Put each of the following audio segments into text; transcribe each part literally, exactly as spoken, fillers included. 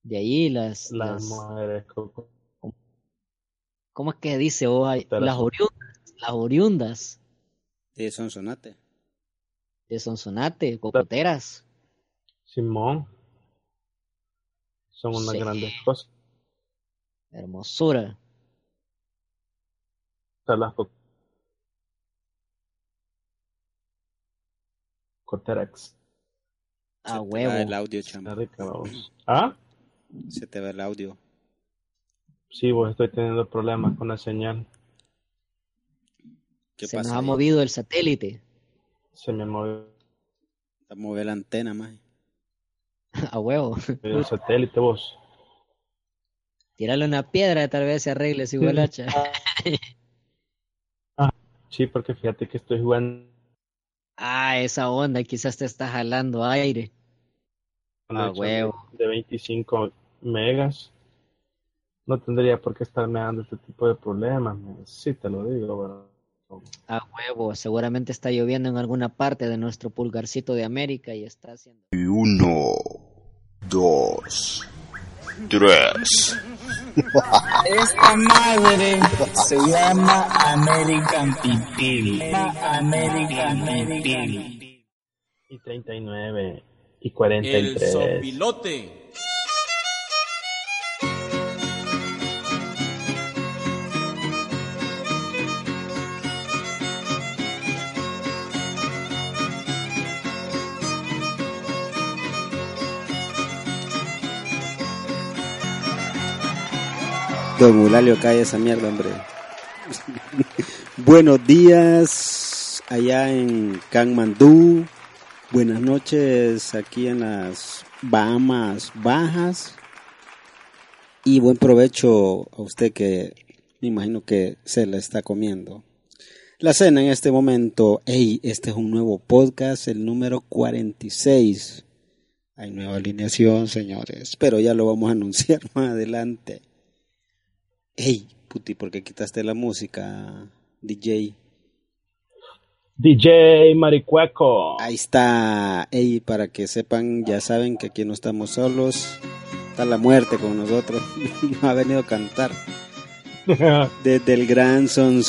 De ahí las, Las las, mujeres ¿cómo es que dice? Oh, ay, las cocoteras. oriundas, las oriundas De Sonsonate. de Sonsonate, cocoteras. Simón, son unas Sí, grandes cosas. hermosura. Las cocoteras. A Se te va el huevo. audio, Está chamo. rica, vamos. ¿Ah? Se te va el audio. Sí, vos estoy teniendo problemas con la señal. ¿Qué Se nos pasa ha ahí? movido el satélite. Se me movió Te mueve la antena, más. A huevo. el satélite, vos. Tírale una piedra, tal vez se arregle su gualacha. Ah, sí, porque fíjate que estoy jugando Ah, esa onda, quizás te está jalando aire. con A conexión de, huevo. de veinticinco megas. No tendría por qué estarme dando este tipo de problemas. man. Sí, te lo digo, bro. A huevo. Seguramente está lloviendo en alguna parte de nuestro pulgarcito de América y está haciendo. Uno, dos, tres. Esta madre se llama American Pipil. American Pipil. Y treinta y nueve y cuarenta y El tres. sopilote. Don Eulalio, cae esa mierda, hombre. Buenos días allá en Kanmandú. Buenas noches aquí en las Bahamas Bajas. Y buen provecho a usted que me imagino que se la está comiendo la cena en este momento. Hey, este es un nuevo podcast, el número cuarenta y seis. Hay nueva alineación, señores, pero ya lo vamos a anunciar más adelante. Hey, puti, ¿por qué quitaste la música, D J? D J Maricueco. Ahí está. Hey, para que sepan, ya saben que aquí no estamos solos. Está la muerte con nosotros. Nos ha venido a cantar. Desde el Gran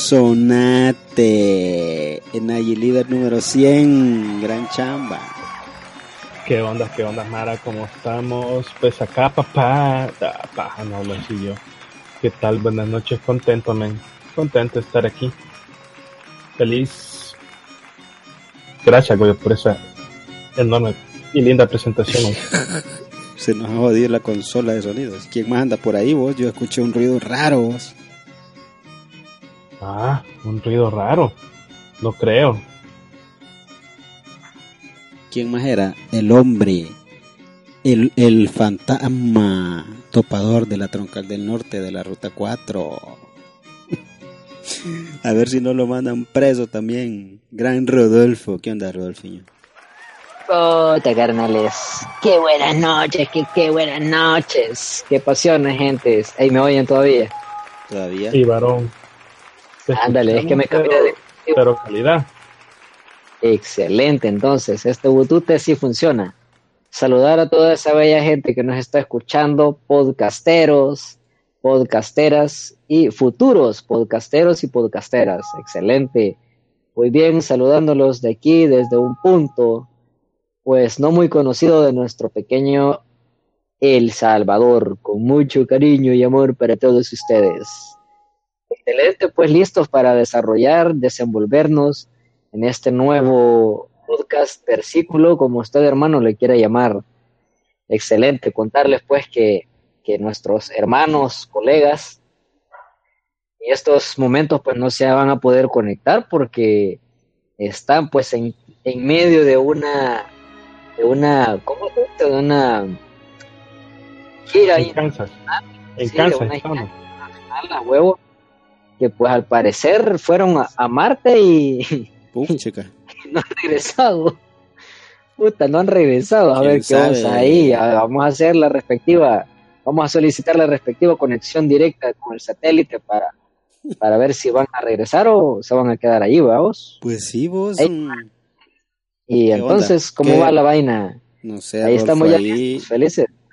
Sonsonate. En Líder número cien. Gran chamba. ¿Qué onda, qué onda, Mara? ¿Cómo estamos? Pues acá, papá. Da, paja, no lo sé yo. ¿Qué tal? Buenas noches, contento, men. Contento de estar aquí. Feliz. Gracias, güey, por esa enorme y linda presentación. Se nos ha jodido la consola de sonidos. ¿Quién más anda por ahí, vos? Yo escuché un ruido raro, vos. Ah, un ruido raro. No creo. ¿Quién más era? El hombre. El, el fantasma topador de la Troncal del Norte de la Ruta cuatro. A ver si no lo mandan preso también. Gran Rodolfo. ¿Qué onda, Rodolfiño? Puta, carnales. Qué buenas noches, qué, qué buenas noches. Qué pasiones, gentes. Ahí me oyen todavía. ¿Todavía? Sí, varón. Te Ándale, es que me escuchamos, cambié de... pero, pero calidad. Excelente, entonces, este Bluetooth sí funciona. Saludar a toda esa bella gente que nos está escuchando, podcasteros, podcasteras y futuros podcasteros y podcasteras. Excelente. Muy bien, saludándolos de aquí desde un punto, pues no muy conocido de nuestro pequeño El Salvador, con mucho cariño y amor para todos ustedes. Excelente, pues listos para desarrollar, desenvolvernos en este nuevo podcast versículo, como usted, hermano, le quiera llamar. Excelente, contarles pues que, que nuestros hermanos, colegas, en estos momentos pues no se van a poder conectar porque están pues en, en medio de una, de una, ¿cómo se dice? De una gira En Kansas. En sí, Kansas de una estamos. gira a huevo, que pues al parecer fueron a, a Marte y, Uf, chica. y no han regresado. Puta, no han regresado. A ¿Quién ver qué sabe? vamos ahí. A- Vamos a hacer la respectiva, vamos a solicitar la respectiva conexión directa con el satélite para, para ver si van a regresar o se van a quedar ahí, vamos. Pues sí, vos. Ey. mm, Y ¿Qué entonces, onda? ¿cómo ¿Qué? va la vaina? No sé, Ahí Rolfo, estamos ya ahí. listos, felices.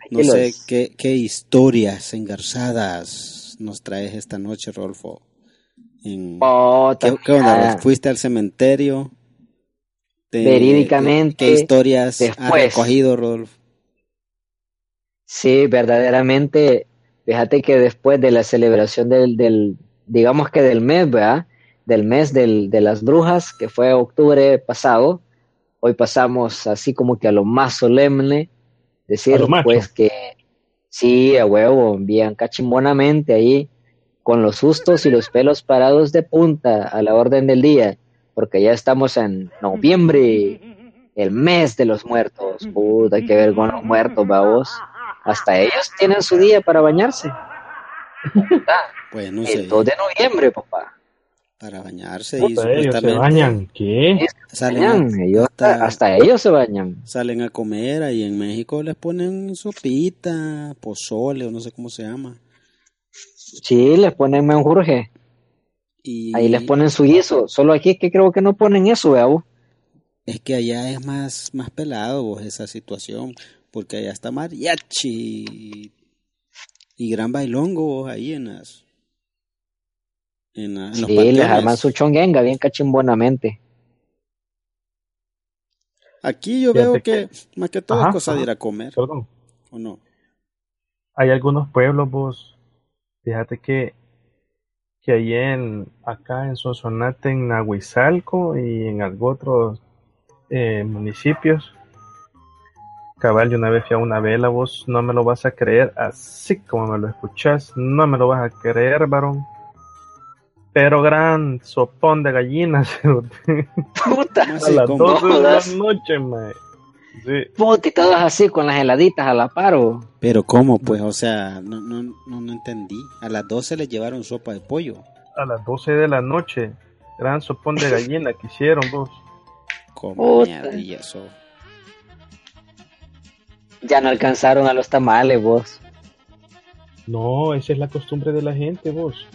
No sé qué, qué historias engarzadas nos traes esta noche, Rolfo. En, oh, ¿qué, ¿Qué onda, Rolfo? ¿Fuiste al cementerio? Te, Verídicamente. ¿Qué, qué historias después, has recogido, Rolfo? Sí, verdaderamente. Fíjate que después de la celebración del, del digamos que del mes, ¿verdad? Del mes del, de las brujas, que fue octubre pasado, hoy pasamos así como que a lo más solemne, decir, a lo macho. Pues que sí, a huevo, bien cachimbonamente ahí, con los sustos y los pelos parados de punta a la orden del día, porque ya estamos en noviembre, el mes de los muertos. Puta, hay que ver con los muertos, vamos. Hasta ellos tienen su día para bañarse. Pues no sé. El dos de noviembre, papá. Para bañarse. Puta, y supuestamente ellos se bañan, ¿qué? Salen bañan, a, ellos hasta, hasta ellos se bañan. Salen a comer, ahí en México les ponen sopita, pozole, o no sé cómo se llama. Sí, les ponen menjurje. Y ahí les ponen su guiso. Solo aquí es que creo que no ponen eso, ¿verdad? Es que allá es más, más pelado vos, esa situación, porque allá está mariachi y gran bailongo vos, ahí en las en, la, en sí, los panteones. Les arman su chonguenga bien cachimbonamente. Aquí yo Fíjate veo que, que más que todo ajá, es cosa ajá, de ir a comer. Perdón. ¿O no? Hay algunos pueblos, vos, fíjate que que ahí en acá en Sonsonate, en Nahuizalco y en algunos otros eh, municipios, cabal, yo una vez fui a una vela, vos no me lo vas a creer, así como me lo escuchás, no me lo vas a creer, varón. Pero gran sopón de gallinas. Puta, a las doce de la noche, mae. Sí. Puta, y todos así con las heladitas a la paro. Pero ¿cómo? Pues, o sea, no, no, no, no entendí. A las doce le llevaron sopa de pollo. A las doce de la noche, gran sopón de gallina que hicieron, vos. ¿Cómo mierda y eso? Ya no alcanzaron a los tamales, vos. No, esa es la costumbre de la gente, vos.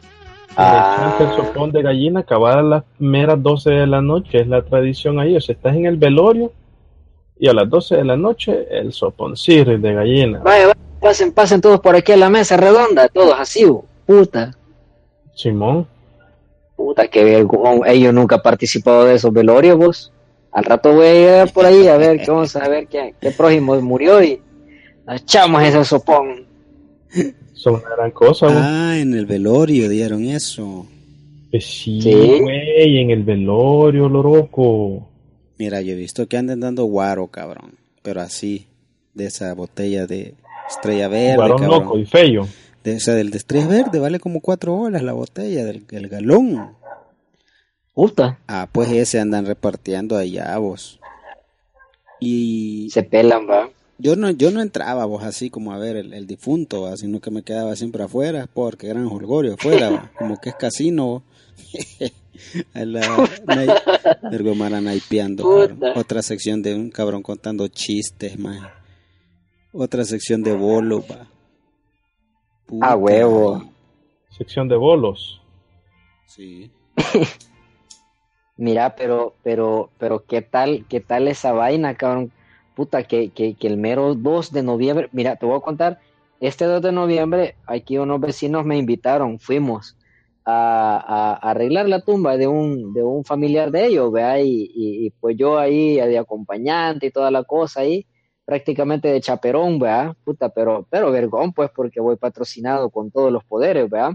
Ah. El sopón de gallina acabar a las meras doce de la noche, es la tradición ahí. O sea, estás en el velorio y a las doce de la noche el soponcirri de gallina. Vaya, vaya, pasen, pasen todos por aquí a la mesa redonda, todos así, puta. Simón. Puta, que vergüenza. Yo nunca he participado de esos velorios, vos. Al rato voy a ir por ahí a ver, que vamos a ver qué, qué prójimo murió y echamos ese sopón. Son una gran cosa, güey. Ah, en el velorio dieron eso. Pues sí, güey, ¿Sí? En el velorio, loco. Mira, yo he visto que andan dando guaro, cabrón. Pero así, de esa botella de Estrella Verde, guaro cabrón. Loco y feo. De, o sea, del de Estrella Verde vale como cuatro bolas la botella, del, del galón. Puta. Ah, pues ese andan repartiendo allá, vos. Y... se pelan, va. Yo no, yo no entraba, vos, así como a ver el, el difunto, ¿va? Sino que me quedaba siempre afuera, porque gran holgorio afuera, ¿va? Como que es casino. A la Ergomara naipeando, otra sección de un cabrón contando chistes, man. Otra sección de bolo, va. A huevo. Sección de bolos. Sí. Mira, pero, pero, pero, ¿qué tal, qué tal esa vaina, cabrón? Puta, que, que, que el mero dos de noviembre, mira, te voy a contar, este dos de noviembre, aquí unos vecinos me invitaron, fuimos a, a, a arreglar la tumba de un, de un familiar de ellos, ¿vea? Y, y, y pues yo ahí de acompañante y toda la cosa ahí, prácticamente de chaperón, ¿vea? Puta, pero, pero vergón, pues, porque voy patrocinado con todos los poderes, ¿vea?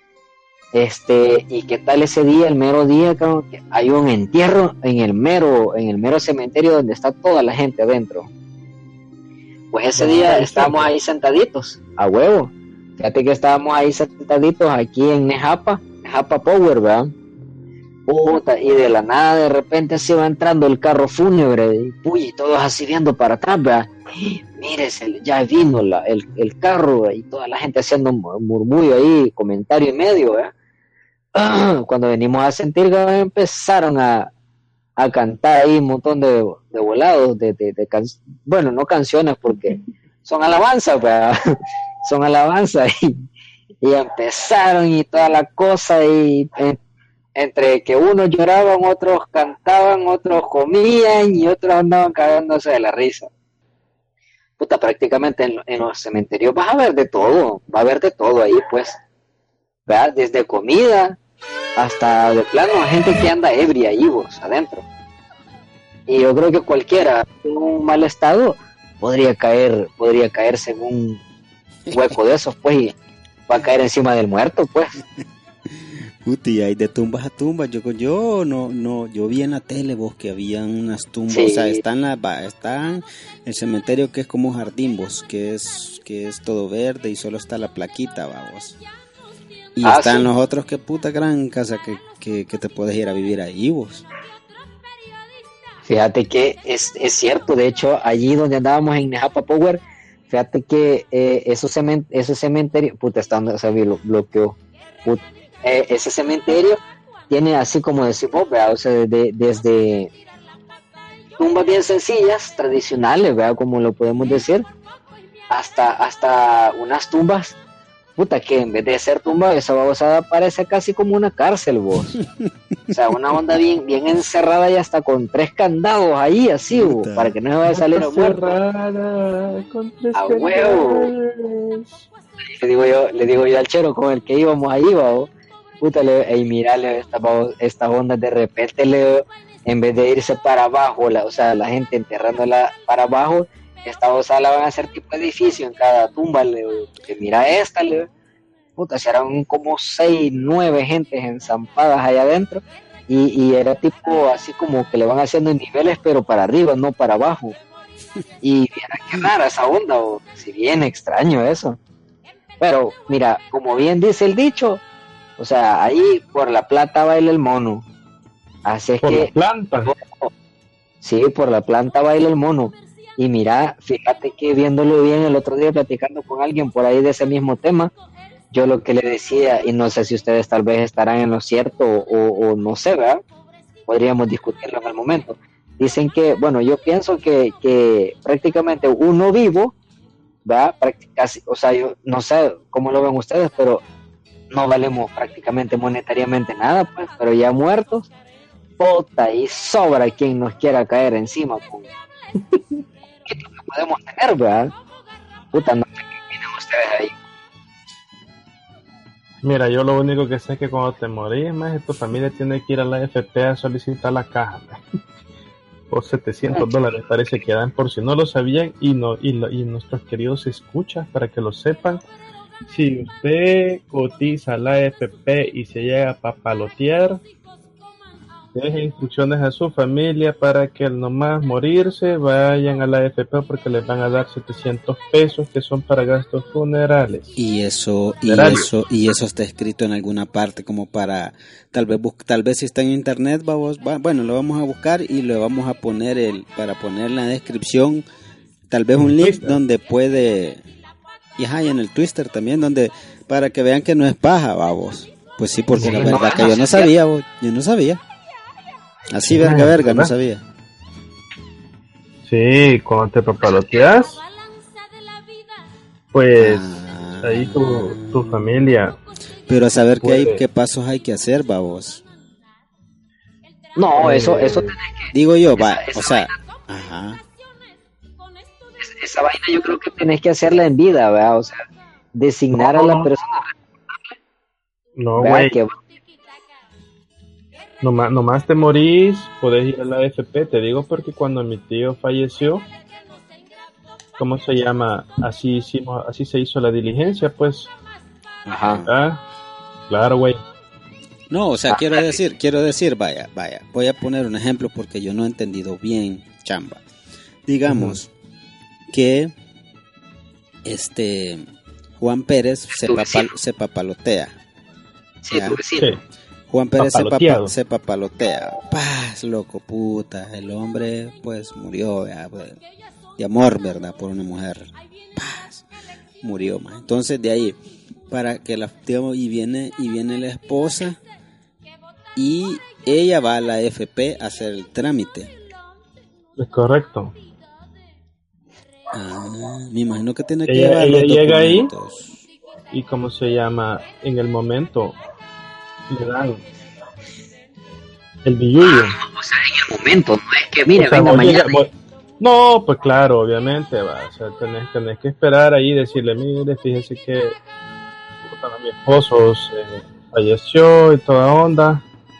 Este, y qué tal ese día, el mero día, cabrón, que hay un entierro en el mero, en el mero cementerio donde está toda la gente adentro. Pues ese día estábamos ahí sentaditos, a huevo. Fíjate que estábamos ahí sentaditos aquí en Nejapa, Nejapa Power, ¿verdad? Puta, y de la nada de repente se va entrando el carro fúnebre, y puy, todos así viendo para atrás, ¿verdad? Mire, ya vino la, el, el carro, y toda la gente haciendo un murmullo ahí, comentario y medio, ¿verdad? Cuando venimos a sentir que empezaron a, a cantar ahí un montón de, de volados, de, de, de can... bueno, no canciones porque son alabanzas, pues, son alabanzas y, y empezaron y toda la cosa y en, entre que unos lloraban, otros cantaban, otros comían y otros andaban cagándose de la risa. puta, prácticamente en, en los cementerios vas a ver de todo, va a haber de todo ahí, pues, ¿verdad? Desde comida hasta de plano gente que anda ebria ahí, vos, adentro. Y yo creo que cualquiera en un mal estado podría caer, podría caerse en un hueco de esos, pues, y va a caer encima del muerto, pues. Puti, hay de tumbas a tumbas. Yo, yo no, no, yo vi en la tele vos que habían unas tumbas, Sí. o sea, están las, están el cementerio que es como un jardín vos, que es, que es todo verde y solo está la plaquita, vamos. Y Ah, están sí. los otros que puta gran casa que, que, que te puedes ir a vivir ahí vos. Fíjate que es, es cierto, de hecho, allí donde andábamos en Nejapa Power, fíjate que eh, esos, cement, esos cementerios, puta, está donde se lo bloqueó, puta, eh, ese cementerio tiene así como decimos, ¿verdad? O sea, de, desde tumbas bien sencillas, tradicionales, ¿verdad? Como lo podemos decir, hasta, hasta unas tumbas, puta, que en vez de ser tumba, esa babosada parece casi como una cárcel, vos. O sea, una onda bien, bien encerrada y hasta con tres candados ahí, así, vos, para que no se vaya a salir a muerto. A huevo. Le digo yo, le digo yo al chero con el que íbamos ahí, vos. Puta, le, y mirale estas esta ondas de repente, le, en vez de irse para abajo, la, o sea, la gente enterrándola para abajo, esta babosada la van a hacer tipo edificio en cada tumba, le, que mira esta, le, puta, si eran como seis, nueve gentes enzampadas allá adentro, y, y era tipo así como que le van haciendo en niveles, pero para arriba, no para abajo. Y mira qué rara esa onda, o si bien extraño eso. Pero mira, como bien dice el dicho, o sea, ahí por la plata baila el mono. Así es Por que la planta. sí, por la planta baila el mono. Y mira, fíjate que viéndolo bien el otro día platicando con alguien por ahí de ese mismo tema, yo lo que le decía, y no sé si ustedes tal vez estarán en lo cierto o, o no sé, ¿verdad? Podríamos discutirlo en el momento. Dicen que, bueno, yo pienso que, que prácticamente uno vivo, ¿verdad? Casi, o sea, yo no sé cómo lo ven ustedes, pero no valemos prácticamente monetariamente nada, pues, pero ya muertos, puta, y sobra quien nos quiera caer encima con que podemos tener, ¿verdad? Puta, no sé qué opinan ustedes ahí. Mira, yo lo único que sé es que cuando te morís, más tu familia tiene que ir a la A F P a solicitar la caja, man. Por setecientos dólares parece que dan, por si no lo sabían, y no y, lo, y nuestros queridos escuchas, para que lo sepan, si usted cotiza a la A F P y se llega a papalotear, deje instrucciones a su familia para que al nomás morirse vayan a la A F P porque les van a dar setecientos pesos que son para gastos funerales. Y eso y Funerarios. eso y eso está escrito en alguna parte como para tal vez bus- tal vez si está en internet vamos va, bueno, lo vamos a buscar y le vamos a poner el para poner en la descripción tal vez un En link Twister. donde puede y, ajá, y en el Twister también donde para que vean que no es paja, vamos. Pues sí, porque Sí, la no, verdad no, que yo no sí, sabía, vos, yo no sabía. Así Sí, verga verga no ¿verdad? sabía. Sí, cuando te papaloteas, pues Ah. ahí tu, tu familia. Pero a saber qué hay Puede. qué pasos hay que hacer, babos. No, eso, Eh, eso, Digo yo, va, Esa- esa o sea, ajá. esa vaina yo creo que tenés que hacerla en vida, ¿verdad? O sea, designar a la persona, No, ¿verdad? güey. Que Nomás, nomás te morís, podés ir a la A F P, te digo porque cuando mi tío falleció, ¿cómo se llama? Así hicimos, así se hizo la diligencia, pues. Ajá. Ah, claro, güey. No, o sea, Ah, quiero sí. decir, quiero decir, vaya, vaya, voy a poner un ejemplo porque yo no he entendido bien, chamba. Digamos que este Juan Pérez se, Tu papal- vecino. se papalotea. Sí, Ya. tu vecino. Sí. Juan Pérez se, Papaloteado. papa- se papalotea. Paz, loco, puta. El hombre, pues, murió, ya, pues, de amor, ¿verdad? Por una mujer. Paz. Murió, man. Entonces, de ahí, para que la, digamos, y viene, y viene la esposa, y ella va a la F P a hacer el trámite. Es correcto. Ah, me imagino que tiene que Ella- llevar ella los llega ahí. documentos. Y cómo se llama, en el momento le dan el billullo. O sea, en el momento, no es que, mire, O sea, venga vos mañana. llega- vos- No, pues claro, obviamente, va. O sea, tenés, tenés que esperar ahí y decirle, mire, fíjese que puta, mi esposo eh, falleció y toda onda.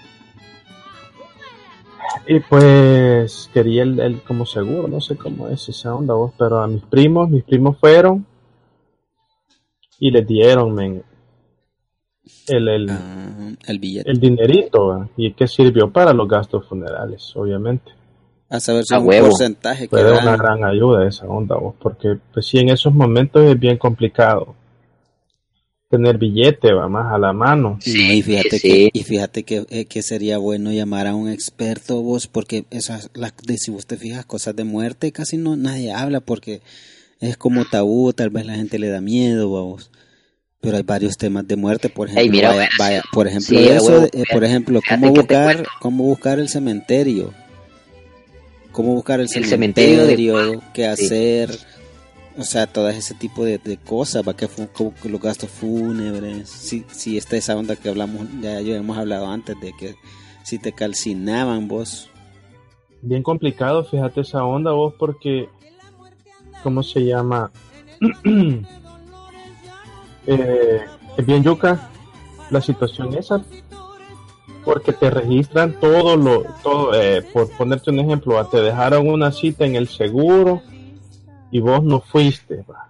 Y pues quería el, el como seguro, no sé cómo es esa onda vos, pero a mis primos, mis primos fueron y les dieron, men, el, el, ah, el billete. el dinerito, ¿va? Y que sirvió para los gastos funerales, obviamente. A saber si A es un huevo. porcentaje que Fue de dan. una gran ayuda esa onda, vos, porque pues sí, en esos momentos es bien complicado tener billete, va, más a la mano. No, y fíjate sí. que y fíjate que, eh, que sería bueno llamar a un experto vos, porque esas las de, si vos te fijas, cosas de muerte casi no nadie habla porque es como tabú, tal vez la gente le da miedo vos. Pero hay varios temas de muerte, por ejemplo, Ey, mira, vaya, vaya, por ejemplo sí, eso, huevo, eh, por ejemplo, fíjate cómo que te buscar cuento. cómo buscar el cementerio. Cómo buscar el, El cementerio, cementerio de- qué hacer, o sea, todo ese tipo de, de cosas, va que fu- como que los gastos fúnebres, si, si está esa onda que hablamos, ya, ya hemos hablado antes de que si te calcinaban vos. Bien complicado, fíjate esa onda vos, porque ¿cómo se llama? eh, es bien yuca la situación esa, porque te registran todo lo, todo, eh, por ponerte un ejemplo, te dejaron una cita en el seguro y vos no fuiste, va.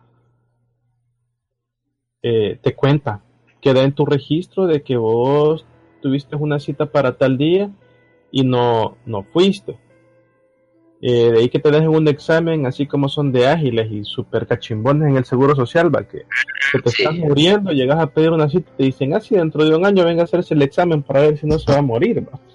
Eh, te cuenta, queda en tu registro de que vos tuviste una cita para tal día y no, no fuiste. Eh, de ahí que te dejen un examen, así como son de ágiles y super cachimbones en el seguro social, va, que, que te Sí. estás muriendo, llegas a pedir una cita y te dicen, ah, sí, dentro de un año venga a hacerse el examen para ver si no se va a morir, va.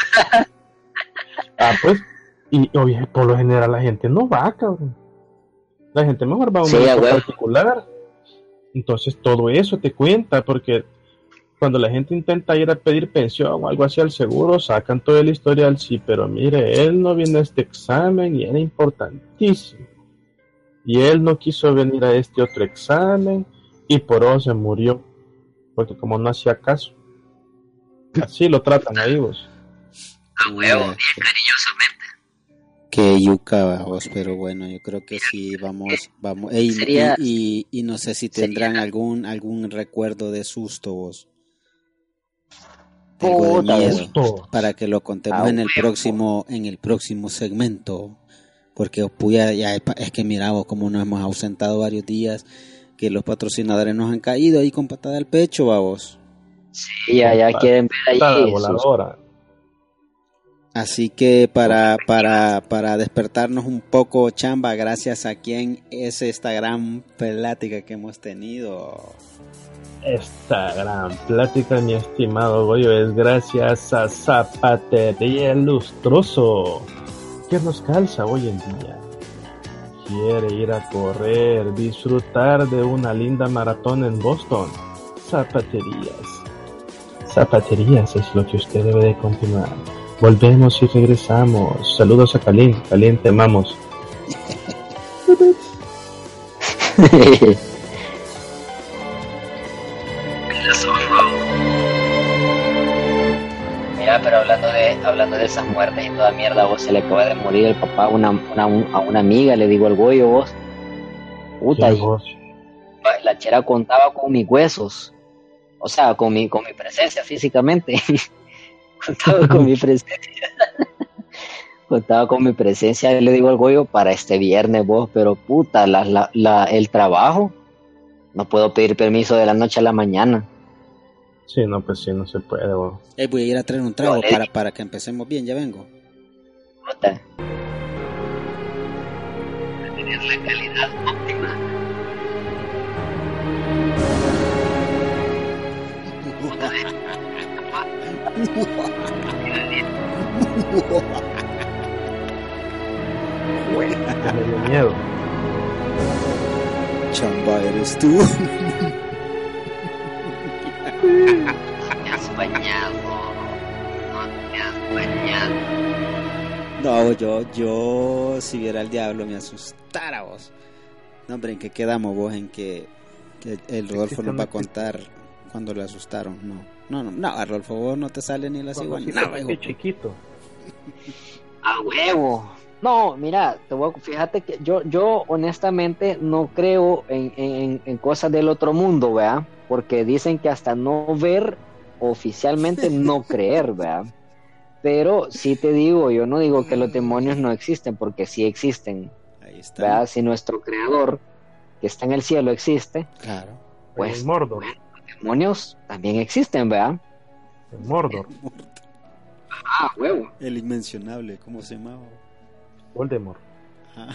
Ah, pues, y obvio, por lo general la gente no va, cabrón. La gente mejor va a un Sí, médico a huevo. particular. Entonces todo eso te cuenta, porque cuando la gente intenta ir a pedir pensión o algo así al seguro, sacan todo el historial, sí, pero mire, él no viene a este examen y era importantísimo. Y él no quiso venir a este otro examen y por eso se murió, porque como no hacía caso. Así lo tratan ahí vos. A huevo, Mira, bien cariñosamente. que yuca vos, pero bueno, yo creo que sí, vamos, vamos, ey, Sería- y, y, y no sé si sería- tendrán algún, algún recuerdo de susto vos. Algo de Puta, miedo. Justo. Para que lo contemos Ah, en el huevo. próximo en el próximo segmento, porque puya, ya es, pa- es que mira vos como nos hemos ausentado varios días, que los patrocinadores nos han caído ahí con patada al pecho, vamos. Sí, ya, ya quieren ver Patada ahí sus- voladora. Así que para para para despertarnos un poco, chamba, gracias a quien es esta gran plática que hemos tenido. Esta gran plática, mi estimado Goyo, es gracias a Zapatería Lustroso, que nos calza hoy en día. Quiere ir a correr, disfrutar de una linda maratón en Boston. Zapaterías. Zapaterías es lo que usted debe de continuar. Volvemos y regresamos. Saludos a Kalin. Kalin, te amamos. Mira, pero hablando de hablando de esas muertes y toda mierda, vos se le acaba de morir el papá a una, una, un- a una amiga, le digo al Goyo, vos. Puta, ¿Quién y vos? la chera contaba con mis huesos. O sea, con mi, con mi presencia físicamente. Contaba con mi presencia. Contaba con mi presencia, le digo al Goyo, para este viernes vos, pero puta, la, la, la, el trabajo, no puedo pedir permiso de la noche a la mañana. Sí, no, pues sí, no se puede, vos. Eh, voy a ir a traer un trago Vale. para para que empecemos bien, ya vengo. Puta. Tener la calidad óptima. Que me dio miedo. Chamba, eres tú. Me has bañado. No me has bañado. No, yo, yo, si viera al diablo me asustara vos. No, hombre, ¿en qué quedamos vos? En que, que el Rodolfo nos va a contar cuando le asustaron. No, no, no, no, a Rodolfo vos no te sale ni la cigüeña. No, hijo. Qué chiquito. A huevo. No, mira, te voy a- fíjate que yo, yo honestamente no creo en, en, en cosas del otro mundo, ¿verdad? Porque dicen que hasta no ver, oficialmente no creer, ¿verdad? Pero sí te digo, yo no digo que los demonios no existen, porque sí existen, Ahí está. ¿verdad? Si nuestro creador, que está en el cielo, existe, Claro. pues En Mordor. bueno, los demonios también existen, ¿verdad? En Mordor. Ah, huevo. El inmencionable, ¿cómo se llamaba? Voldemort. Ajá.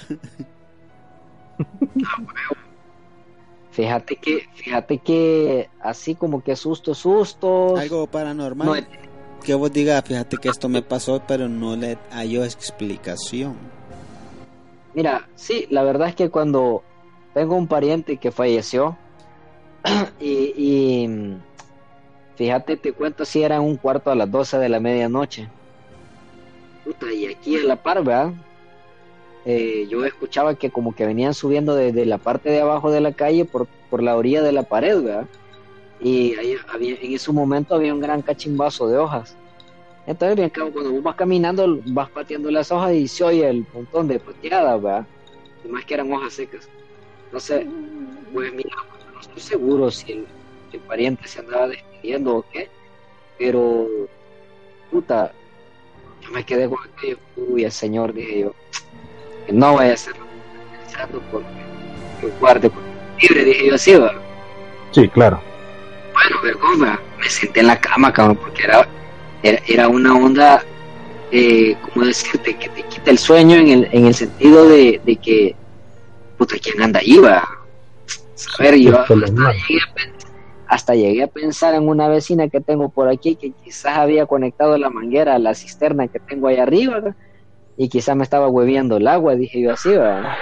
Fíjate que, fíjate que así como que sustos, sustos. Algo paranormal. No, que vos digas, fíjate que esto me pasó, pero no le hallo explicación. mira, sí, la verdad es que cuando tengo un pariente que falleció y, y fíjate, te cuento si era un cuarto a las doce de la medianoche. Puta, y aquí en la par, ¿verdad? Eh, yo escuchaba que como que venían subiendo desde la parte de abajo de la calle por, por la orilla de la pared, ¿verdad? Y ahí había, en ese momento había un gran cachimbazo de hojas. Entonces, bien, claro, cuando vos vas caminando, vas pateando las hojas y se oye el montón de pateadas, ¿verdad? Y más que eran hojas secas. Entonces, pues mira, no estoy seguro si el, el pariente se andaba despidiendo o qué, pero, puta, yo me quedé con aquello, uy, el señor, dije yo, que no vaya a ser pensando porque que guarde por libre, dije yo así, ¿verdad? Sí, claro. Bueno, pero ¿cómo, verdad? Me senté en la cama, cabrón, porque era, era, era una onda, eh, ¿cómo decirte? Que te quita el sueño en el, en el sentido de, de que, puta, ¿quién anda ahí, va? Saber, yo hasta llegué, a pensar, hasta llegué a pensar en una vecina que tengo por aquí que quizás había conectado la manguera a la cisterna que tengo ahí arriba, ¿verdad? Y quizás me estaba hueviando el agua, dije yo así, ¿verdad?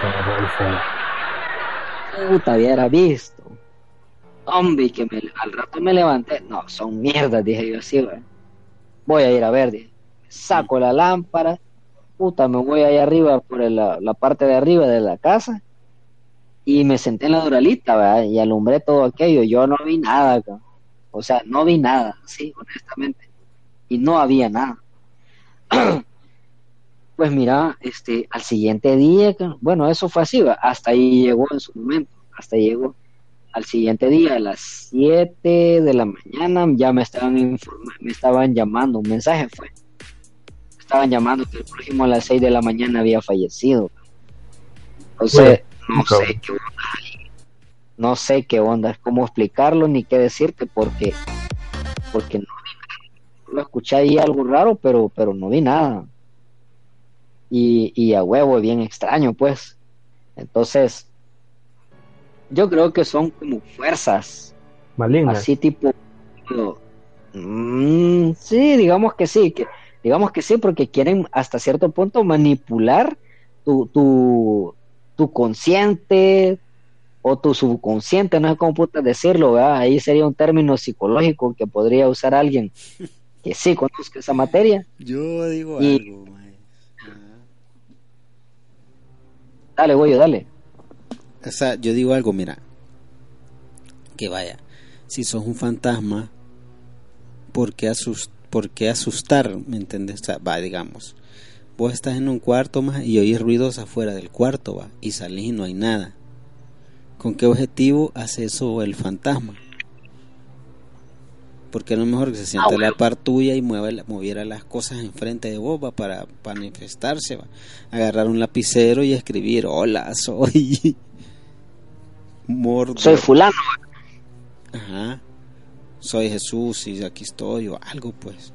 Puta, hubiera visto. Hombre, que me, al rato me levanté. No, son mierdas, dije yo así, ¿verdad? Voy a ir a ver, dije. Saco la lámpara, puta, me voy ahí arriba por el, la, la parte de arriba de la casa y me senté en la duralita, ¿verdad? Y alumbré todo aquello. Yo no vi nada, cabrón. O sea, no vi nada, sí, honestamente. Y no había nada. Pues mira, este, al siguiente día, cabrón, bueno, eso fue así, ¿verdad? Hasta ahí llegó en su momento, hasta ahí llegó. Al siguiente día, a las siete de la mañana, ya me estaban informando, me estaban llamando, un mensaje fue. Me estaban llamando que el próximo a las seis de la mañana había fallecido. Entonces, no sé qué onda, no sé qué onda, cómo explicarlo ni qué decirte, porque, porque no vi nada. Lo escuché ahí algo raro, pero, pero no vi nada. Y, y a huevo, bien extraño, pues. Entonces, yo creo que son como fuerzas malignas, así tipo, mmm, sí, digamos que sí, que digamos que sí, porque quieren hasta cierto punto manipular tu tu, tu consciente o tu subconsciente, no sé cómo putas decirlo, ¿verdad? Ahí sería un término psicológico que podría usar alguien que sí conozca esa materia. Yo digo Y, algo, mae. dale, güey, dale. O sea, yo digo algo, mira. Que vaya, si sos un fantasma, ¿por qué, asust por qué asustar? ¿Me entiendes? O sea, va, digamos, vos estás en un cuarto más y oís ruidos afuera del cuarto, va, y salís y no hay nada. ¿Con qué objetivo hace eso el fantasma? Porque no es mejor que se siente ah, bueno. la par tuya y mueva, moviera las cosas enfrente de vos, va, para manifestarse, va. Agarrar un lapicero y escribir, hola, soy Mordor. Soy fulano. Ajá. Soy Jesús y aquí estoy o algo, pues.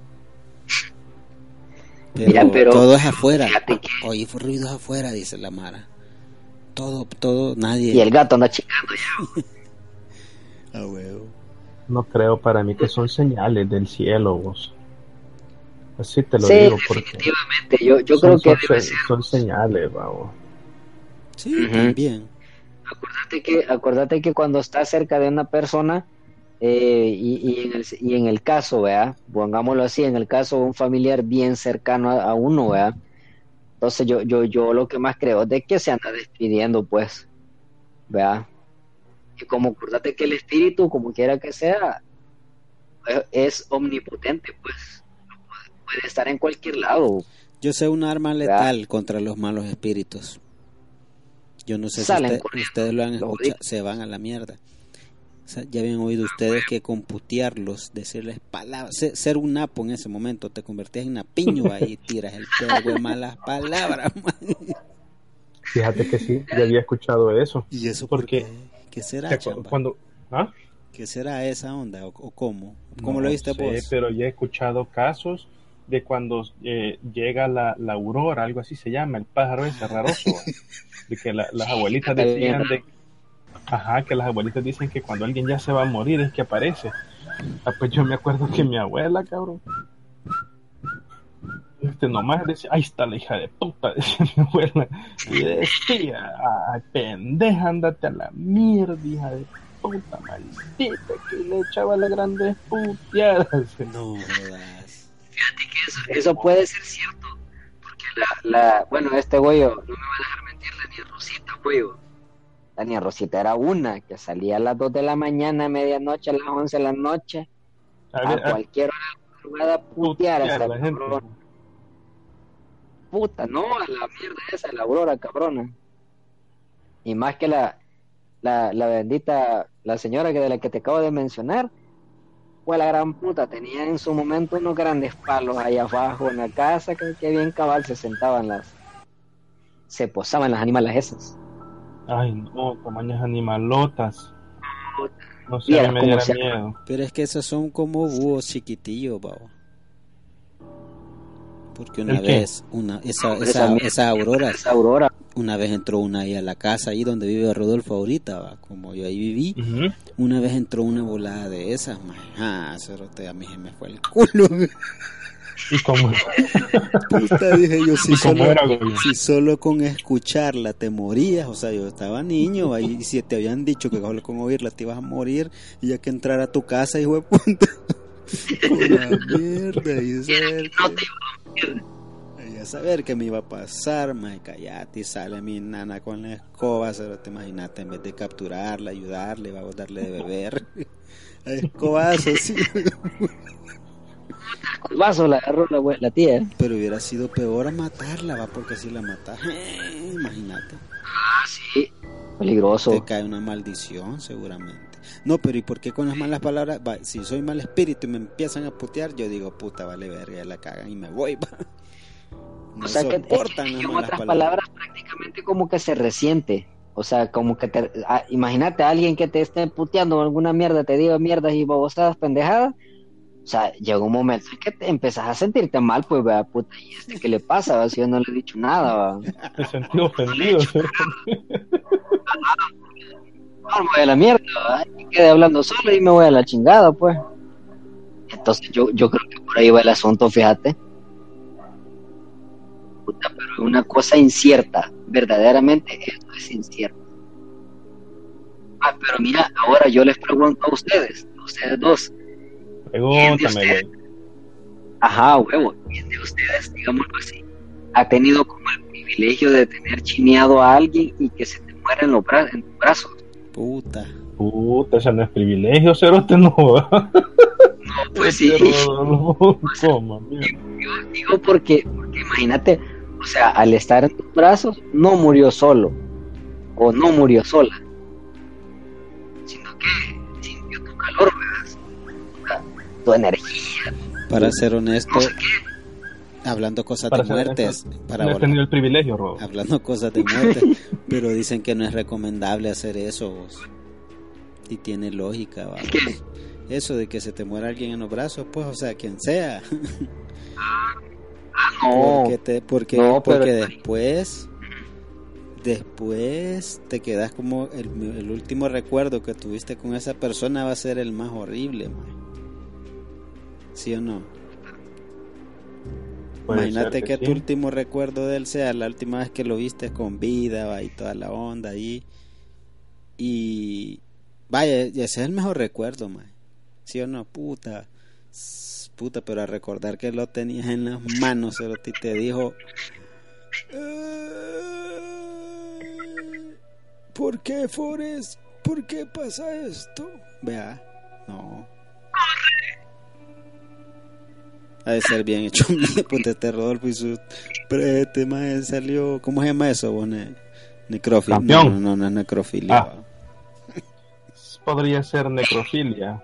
Pero, Mira, pero todo es afuera. Que... Oye, fue ruidos afuera, dice la Mara. Todo, todo, nadie. Y el gato anda chingando ya. Ah, huevo. No creo, para mí que son señales del cielo, vos. Así te lo sí, digo porque definitivamente. Yo, yo son, creo que son, debe ser. son señales, vamos. Sí, uh-huh. También. Acuérdate que, acuérdate que cuando estás cerca de una persona eh, y, y, en el, y en el caso, ¿verdad? Pongámoslo así, en el caso de un familiar bien cercano a, a uno, ¿verdad? Entonces yo, yo, yo lo que más creo es de que se anda despidiendo, pues, ¿verdad? Y como acuérdate que el espíritu, como quiera que sea, es, es omnipotente, pues, puede, puede estar en cualquier lado. Yo sé un arma letal contra los malos espíritus. Yo no sé Salen si usted, corriendo, ustedes lo han los escuchado, se van a la mierda. O sea, ya habían oído ustedes que con putearlos, decirles palabras, ser, ser un napo en ese momento, te convertías en napiño ahí, tiras el verbo de malas palabras, man. Fíjate que sí, ya había escuchado eso. ¿Y eso por porque qué? ¿Qué será, te- chamba? cuando ¿ah? ¿Qué será esa onda o, o cómo? ¿Cómo No lo viste sé, vos? pero ya he escuchado casos de cuando eh, llega la, la aurora, algo así se llama, el pájaro ese raroso, ¿va? De que la- las abuelitas está bien decían de, ajá, que las abuelitas dicen que cuando alguien ya se va a morir es que aparece. Ah, pues yo me acuerdo que mi abuela, cabrón, este nomás decía, ahí está la hija de puta, decía mi abuela, y decía, ay pendeja, andate a la mierda, hija de puta, maldita, que le echaba la grande puteadas. No jodas. Fíjate que eso, eso puede ser cierto, porque la, la, bueno, este güey, no me va a dejar mentir, la niña Rosita, güey. La niña Rosita era una que salía a las dos de la mañana, a medianoche, a las once de la noche, A a ver, a cualquier hora de la madrugada, a putear a putear esa a la gente. cabrona. Puta, no, a la mierda esa, la aurora, cabrona. Y más que la, la, la bendita, la señora que de la que te acabo de mencionar, fue la gran puta, tenía en su momento unos grandes palos ahí abajo en la casa, que, que bien cabal se sentaban las, se posaban las animales esas. Ay, no, tamañas animalotas. No sé, a Vieras mí me cómo diera se- miedo. Pero es que esos son como búhos chiquitillos, babo. Porque una ¿El qué? vez, una, esa, Esa esa, mierda, esas auroras, esa aurora, una vez entró una ahí a la casa, ahí donde vive Rodolfo ahorita, va, como yo ahí viví, Ujú. una vez entró una volada de esas, man. Ah, cerote, a mí se me fue el culo. ¿Y cómo? Puta, dije yo, si ¿Y cómo solo, era, güey? si solo con escucharla te morías, o sea, yo estaba niño, ahí y si te habían dicho que solo con oírla te ibas a morir, y ya que entrar a tu casa, hijo de puta, con la mierda, y saber no te que, y a saber que me iba a pasar, más callate, y sale mi nana con la escoba, pero te imaginaste, en vez de capturarla, ayudarle, vamos a darle de beber, a escobazos, sí. el vaso la agarró la, abue- la tía. Pero hubiera sido peor a matarla, va, porque si la matas, eh, imagínate, Ah, sí, peligroso. te cae una maldición seguramente. No, pero ¿y por qué con las malas palabras? Va, si soy mal espíritu y me empiezan a putear, yo digo, puta, vale verga, la cagan y me voy, va. No O sea que, soportan que las en malas otras palabras. palabras prácticamente como que se resiente. O sea, como que te, ah, imagínate a alguien que te esté puteando alguna mierda, te diga mierdas y babosadas pendejadas. O sea, llega un momento en que te empezás a sentirte mal, pues, vea, puta, ¿y este qué le pasa? ¿Va? Si yo no le he dicho nada, va. Me sentí ofendido. ¿sí? No, me voy a la mierda, ¿va? Y quedé hablando solo y me voy a la chingada, pues. Entonces yo, yo creo que por ahí va el asunto, fíjate. Puta, pero es una cosa incierta, verdaderamente esto es incierto. Ah, pero mira, ahora yo les pregunto a ustedes, a ustedes dos, Pregúntame, güey. ajá, huevo, ¿quién de ustedes, digámoslo así, ha tenido como el privilegio de tener chineado a alguien y que se te muera en los bra- en tus brazos? Puta. Puta, ese no es privilegio, cerote, no. No, pues sí, ¿Cómo, mierda? yo digo porque, porque imagínate, o sea, al estar en tus brazos, no murió solo, o no murió sola, sino que sintió tu calor, ¿verdad? Tu energía, Para ser honesto, no sé qué. hablando cosas Para de ser muertes, honesto, para no he volar, tenido el privilegio, Rob. hablando cosas de muertes, pero dicen que no es recomendable hacer eso, vos. Y tiene lógica, vamos. ¿Qué? Eso de que se te muera alguien en los brazos, pues, o sea, quien sea. Ah, no, Porque, te, porque, no, pero- porque después, después te quedas como el, el último recuerdo que tuviste con esa persona va a ser el más horrible, man. ¿Sí o no? Puede Imagínate ser que, que tu sí. último recuerdo de él sea la última vez que lo viste con vida, va, y toda la onda ahí. Y vaya, ese es el mejor recuerdo, man. ¿Sí o no? Puta. S- Puta, pero a recordar que lo tenías en las manos, solo te, te dijo. "Eh, ¿Por qué, Forrest? ¿Por qué pasa esto? Vea, no. Ha de ser bien hecho. Pues este Rodolfo y su pero este más salió, ¿cómo se llama eso? Vos? Ne- necrofilia. No, no, no, no es necrofilia. Ah. Podría ser necrofilia.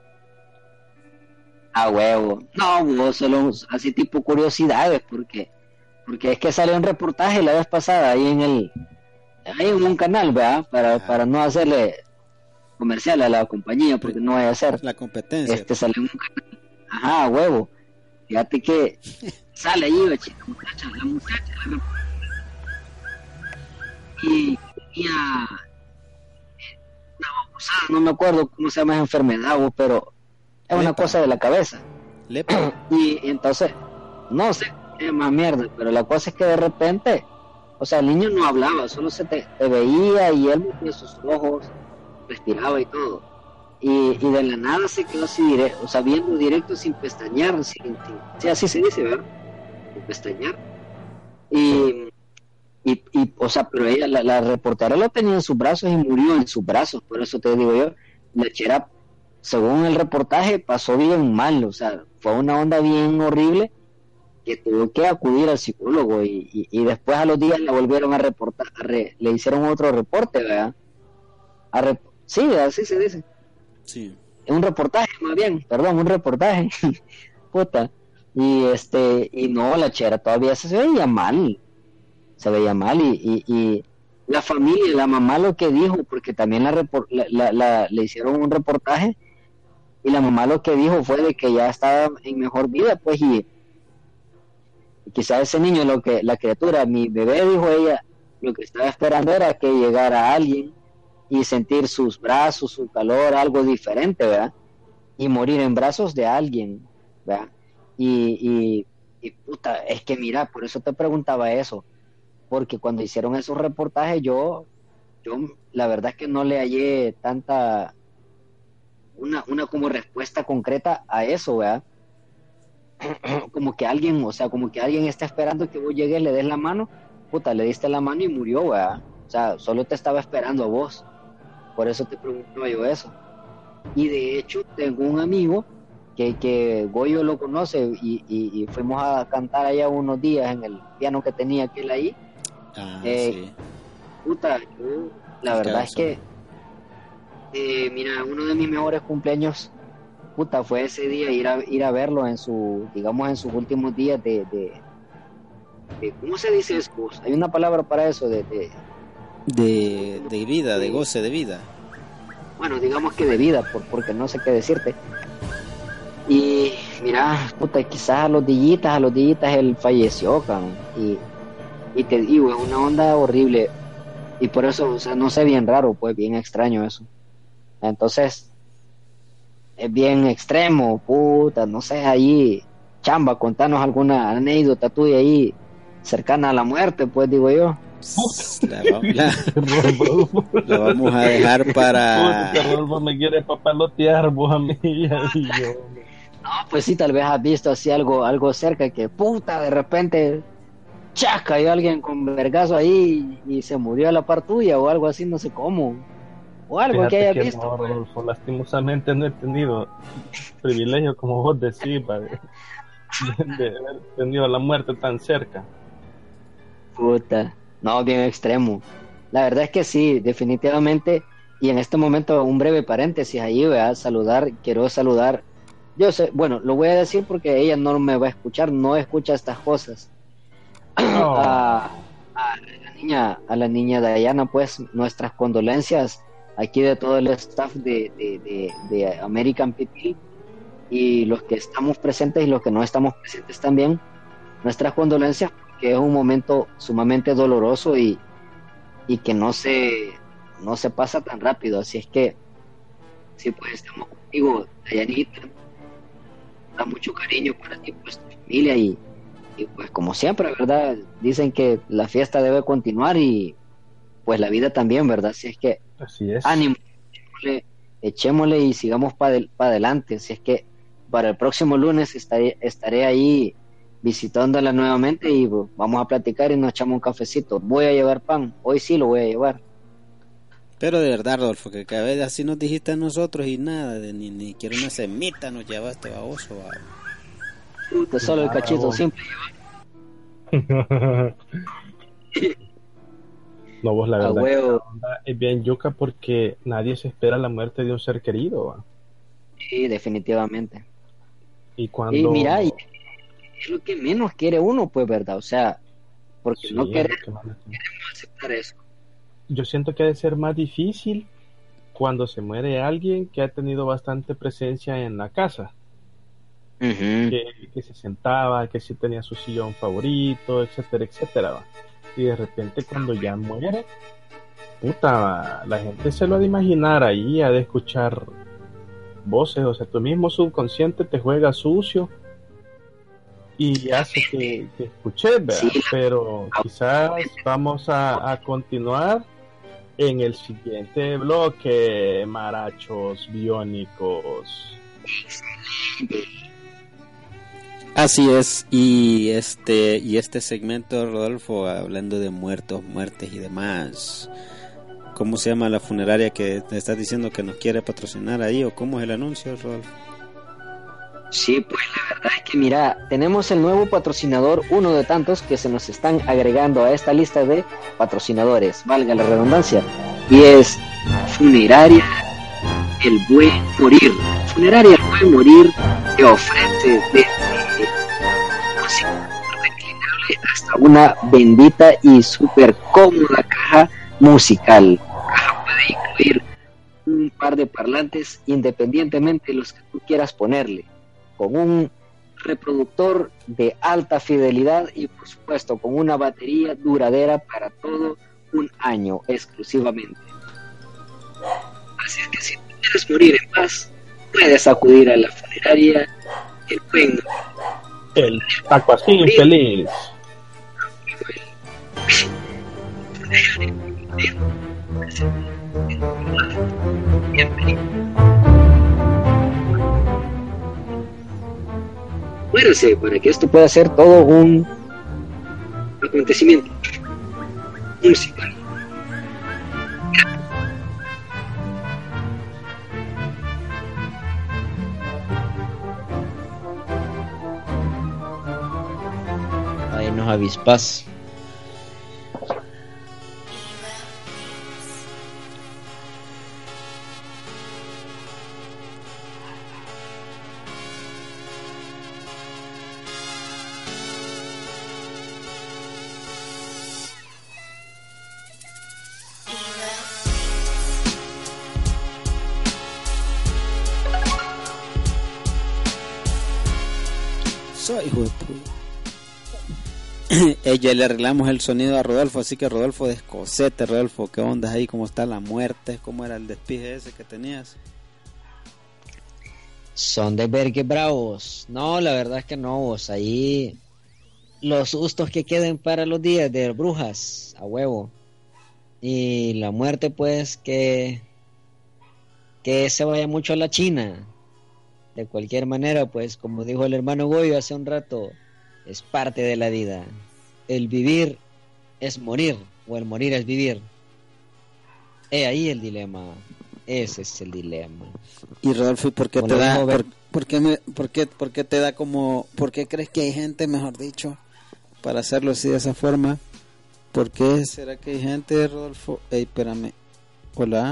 A huevo. No, vos solo así tipo curiosidades, porque porque es que salió un reportaje la vez pasada ahí en el ahí en un canal, ¿verdad? Para, Ah. para no hacerle comercial a la compañía, porque no vaya a ser. La competencia. Este salió en un canal. Ajá, a huevo. Fíjate que sale ahí la chica, muchacha, la muchacha, la y tenía una babosada, no me acuerdo cómo se llama esa enfermedad, vos, pero es una Lepra. cosa de la cabeza. Lepra. Y entonces, no sé, es más mierda, pero la cosa es que de repente, o sea, el niño no hablaba, solo se te, te veía y él movía sus ojos, respiraba y todo. Y, y de la nada se quedó así directo, o sea, viendo directo sin pestañear, sin, sin, sí, así se dice, ¿verdad? Sin pestañear. Y, y, y o sea, pero ella, la, la reportera lo tenía en sus brazos y murió en sus brazos, por eso te digo yo, la chera, según el reportaje, pasó bien mal, o sea, fue una onda bien horrible que tuvo que acudir al psicólogo y, y, y después a los días la volvieron a reportar, a re, le hicieron otro reporte, ¿verdad? A rep, sí, así se dice. Sí. Un reportaje, más bien, perdón, un reportaje. Puta. Y este, y no, la chera todavía se veía mal. Se veía mal y, y, y la familia, la mamá lo que dijo, porque también la, repor, la, la, la le hicieron un reportaje y la mamá lo que dijo fue de que ya estaba en mejor vida, pues, y, y quizás ese niño, lo que la criatura, mi bebé, dijo ella, lo que estaba esperando era que llegara alguien y sentir sus brazos, su calor, algo diferente, ¿verdad? Y morir en brazos de alguien, ¿verdad? Y, y, y puta, es que mira, por eso te preguntaba eso, porque cuando hicieron esos reportajes yo, yo la verdad es que no le hallé tanta, una, una como respuesta concreta a eso, ¿verdad? Como que alguien, o sea, como que alguien está esperando que vos llegues, le des la mano, puta, le diste la mano y murió, ¿verdad? O sea, solo te estaba esperando a vos. Por eso te preguntaba yo eso. Y de hecho tengo un amigo que, que Goyo lo conoce y, y, y fuimos a cantar allá unos días en el piano que tenía aquel ahí. Ah, eh, sí. Puta, yo, la ¿Qué verdad caso? es que eh, mira, uno de mis mejores cumpleaños, puta, fue ese día ir a, ir a verlo en su, digamos, en sus últimos días de, de, de ¿cómo se dice eso? Hay una palabra para eso, de, de De, de vida, de goce de vida. bueno, digamos que de vida, por, porque no sé qué decirte. Y mira, puta, quizás a los dillitas, a los dillitas él falleció, cabrón. Y, y te digo, es una onda horrible. Y por eso, o sea, no sé, bien raro, pues bien extraño eso. Entonces, es bien extremo, puta, no sé, ahí, chamba, contanos alguna anécdota tuya ahí cercana a la muerte, pues digo yo. La, va- la, la vamos a dejar para... Puta, Rodolfo me quiere papalotear, vos a mí y yo. No, pues sí, tal vez has visto así algo, algo cerca que puta, de repente, chaca, cayó alguien con vergazo ahí y, y se murió a la par tuya o algo así, no sé cómo. O algo Fíjate que hayas que visto. no, Rodolfo, lastimosamente no he tenido privilegio, como vos decís, pa, de, de haber tenido la muerte tan cerca. Puta, no, bien extremo. La verdad es que sí, definitivamente. Y en este momento, un breve paréntesis ahí, voy a saludar, quiero saludar. Yo sé, bueno, lo voy a decir porque ella no me va a escuchar, no escucha estas cosas. Oh. a, a la niña, a la niña Dayana, pues nuestras condolencias aquí de todo el staff de, de, de, de American People y los que estamos presentes y los que no estamos presentes también, nuestras condolencias, porque es un momento sumamente doloroso y, y que no se, no se pasa tan rápido. Así es que, sí, pues estamos contigo, Dayanita, da mucho cariño para ti, pues tu familia y, y pues como siempre, ¿verdad? Dicen que la fiesta debe continuar y pues la vida también, ¿verdad? Así es que Así es. ánimo, echémosle, echémosle y sigamos para pa adelante. Así es que para el próximo lunes estaré, estaré ahí visitándola nuevamente y pues, vamos a platicar y nos echamos un cafecito. Voy a llevar pan, hoy sí lo voy a llevar. Pero de verdad, Rodolfo, que cada vez así nos dijiste a nosotros y nada, de, ni, ni quiero una semita nos llevaste, baboso. Puta, solo el cachito simple. No, vos la A verdad que huevo. la onda es bien yuca porque nadie se espera la muerte de un ser querido, ¿va? Sí, definitivamente. Y Y cuando mira, y es lo que menos quiere uno, pues, ¿verdad? O sea, porque sí, no es quiere lo que más me- aceptar eso. yo siento que ha de ser más difícil cuando se muere alguien que ha tenido bastante presencia en la casa, Ujú. que, que se sentaba, que sí tenía su sillón favorito, etcétera, etcétera, ¿va? Y de repente cuando ya muere, puta, ¿va? La gente se lo ha de imaginar ahí, ha de escuchar voces, o sea, tu mismo subconsciente te juega sucio y hace que, que escuches, ¿verdad? Sí, Pero quizás vamos a, a continuar en el siguiente bloque, marachos biónicos. Así es, y este y este segmento, Rodolfo, hablando de muertos, muertes y demás. ¿Cómo se llama la funeraria que te estás diciendo que nos quiere patrocinar ahí, o cómo es el anuncio, Rodolfo? sí, pues la verdad es que mira, tenemos el nuevo patrocinador, uno de tantos que se nos están agregando a esta lista de patrocinadores, valga la redundancia, y es Funeraria El Buen Morir. Funeraria El Buen Morir te ofrece desde música reclinable hasta una bendita y súper cómoda caja musical. La caja puede incluir un par de parlantes independientemente de los que tú quieras ponerle, con un reproductor de alta fidelidad y por supuesto con una batería duradera para todo un año exclusivamente. Así es que si tú quieres morir en paz, puedes acudir a la funeraria El Buen El taco así infeliz. Muérase para que esto pueda ser todo un acontecimiento musical. Ahí nos avispas. Soy hijo de puta. Eh, ya le arreglamos el sonido a Rodolfo, así que Rodolfo, descosete, Rodolfo, ¿qué onda ahí? ¿Cómo está la muerte? ¿Cómo era el despije ese que tenías? Son de vergue bravos. No, la verdad es que no, vos. Ahí los sustos que queden para los días de brujas, a huevo. Y la muerte, pues, que que se vaya mucho a la China. De cualquier manera, pues, como dijo el hermano Goyo hace un rato, es parte de la vida. El vivir es morir, o el morir es vivir. He ahí el dilema. Ese es el dilema. Y Rodolfo, ¿por qué Como te lo da, dijo por, Ben- por qué me- por qué- por qué te da como, por qué crees que hay gente, mejor dicho, para hacerlo así de esa forma? ¿Por qué será que hay gente, Rodolfo? Ey, espérame. Hola.